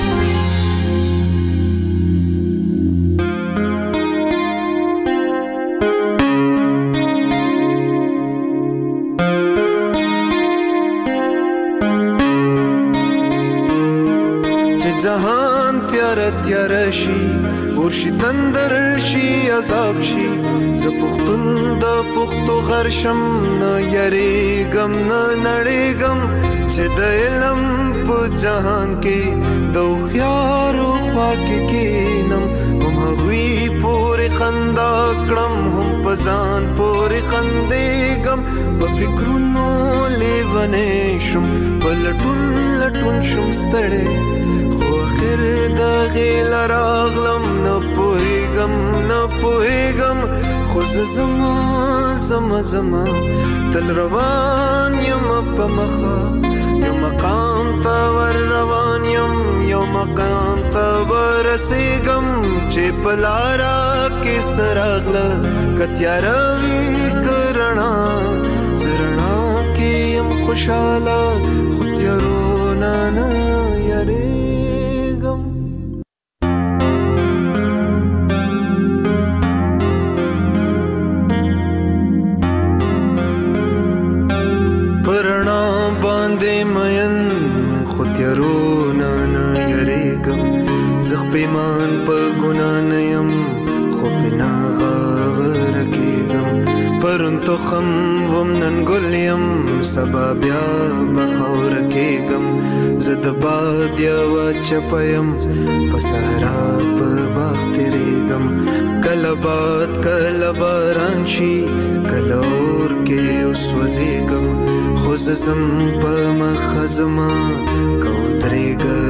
جهان تیار تیار شي ورشي تندر شي عذاب شي زه پښتون د پښتو غر شم نه یریږم نه نړېږم چې د علم په جهان کې د هوښیارو خوا کې کښېنم هم هغوی پورې خندا کړم هم په ځان پورې خندېږم په فکرونو لیونی شم په لټون لټون شم ستړی خیر د غیل راغلم نه پوهېږم نه پوهېږم خو زه زما زما زما تل روان یم په مخه یو مقام ته ور روان یم یو مقام ته ورسېږم چې په لاره کې څه راغله که تیاره وي که رڼا زه رڼا کې یم خوشاله خو تیارونه نه یریږم پرنا باندې مین خو تیارونه نه یریږم زخ پیمان په ګنا نه یم خو پینا غاور کېږم پرون تخم وم نن ګل یم سبا بیا به خاوره کېږم زه د باد یوه چپه یم په صحرا په باغ تېرېږم کله باد کله باران شي کله اور کې وسوځېږم خو زه ځم په مخه زما که ودرېږه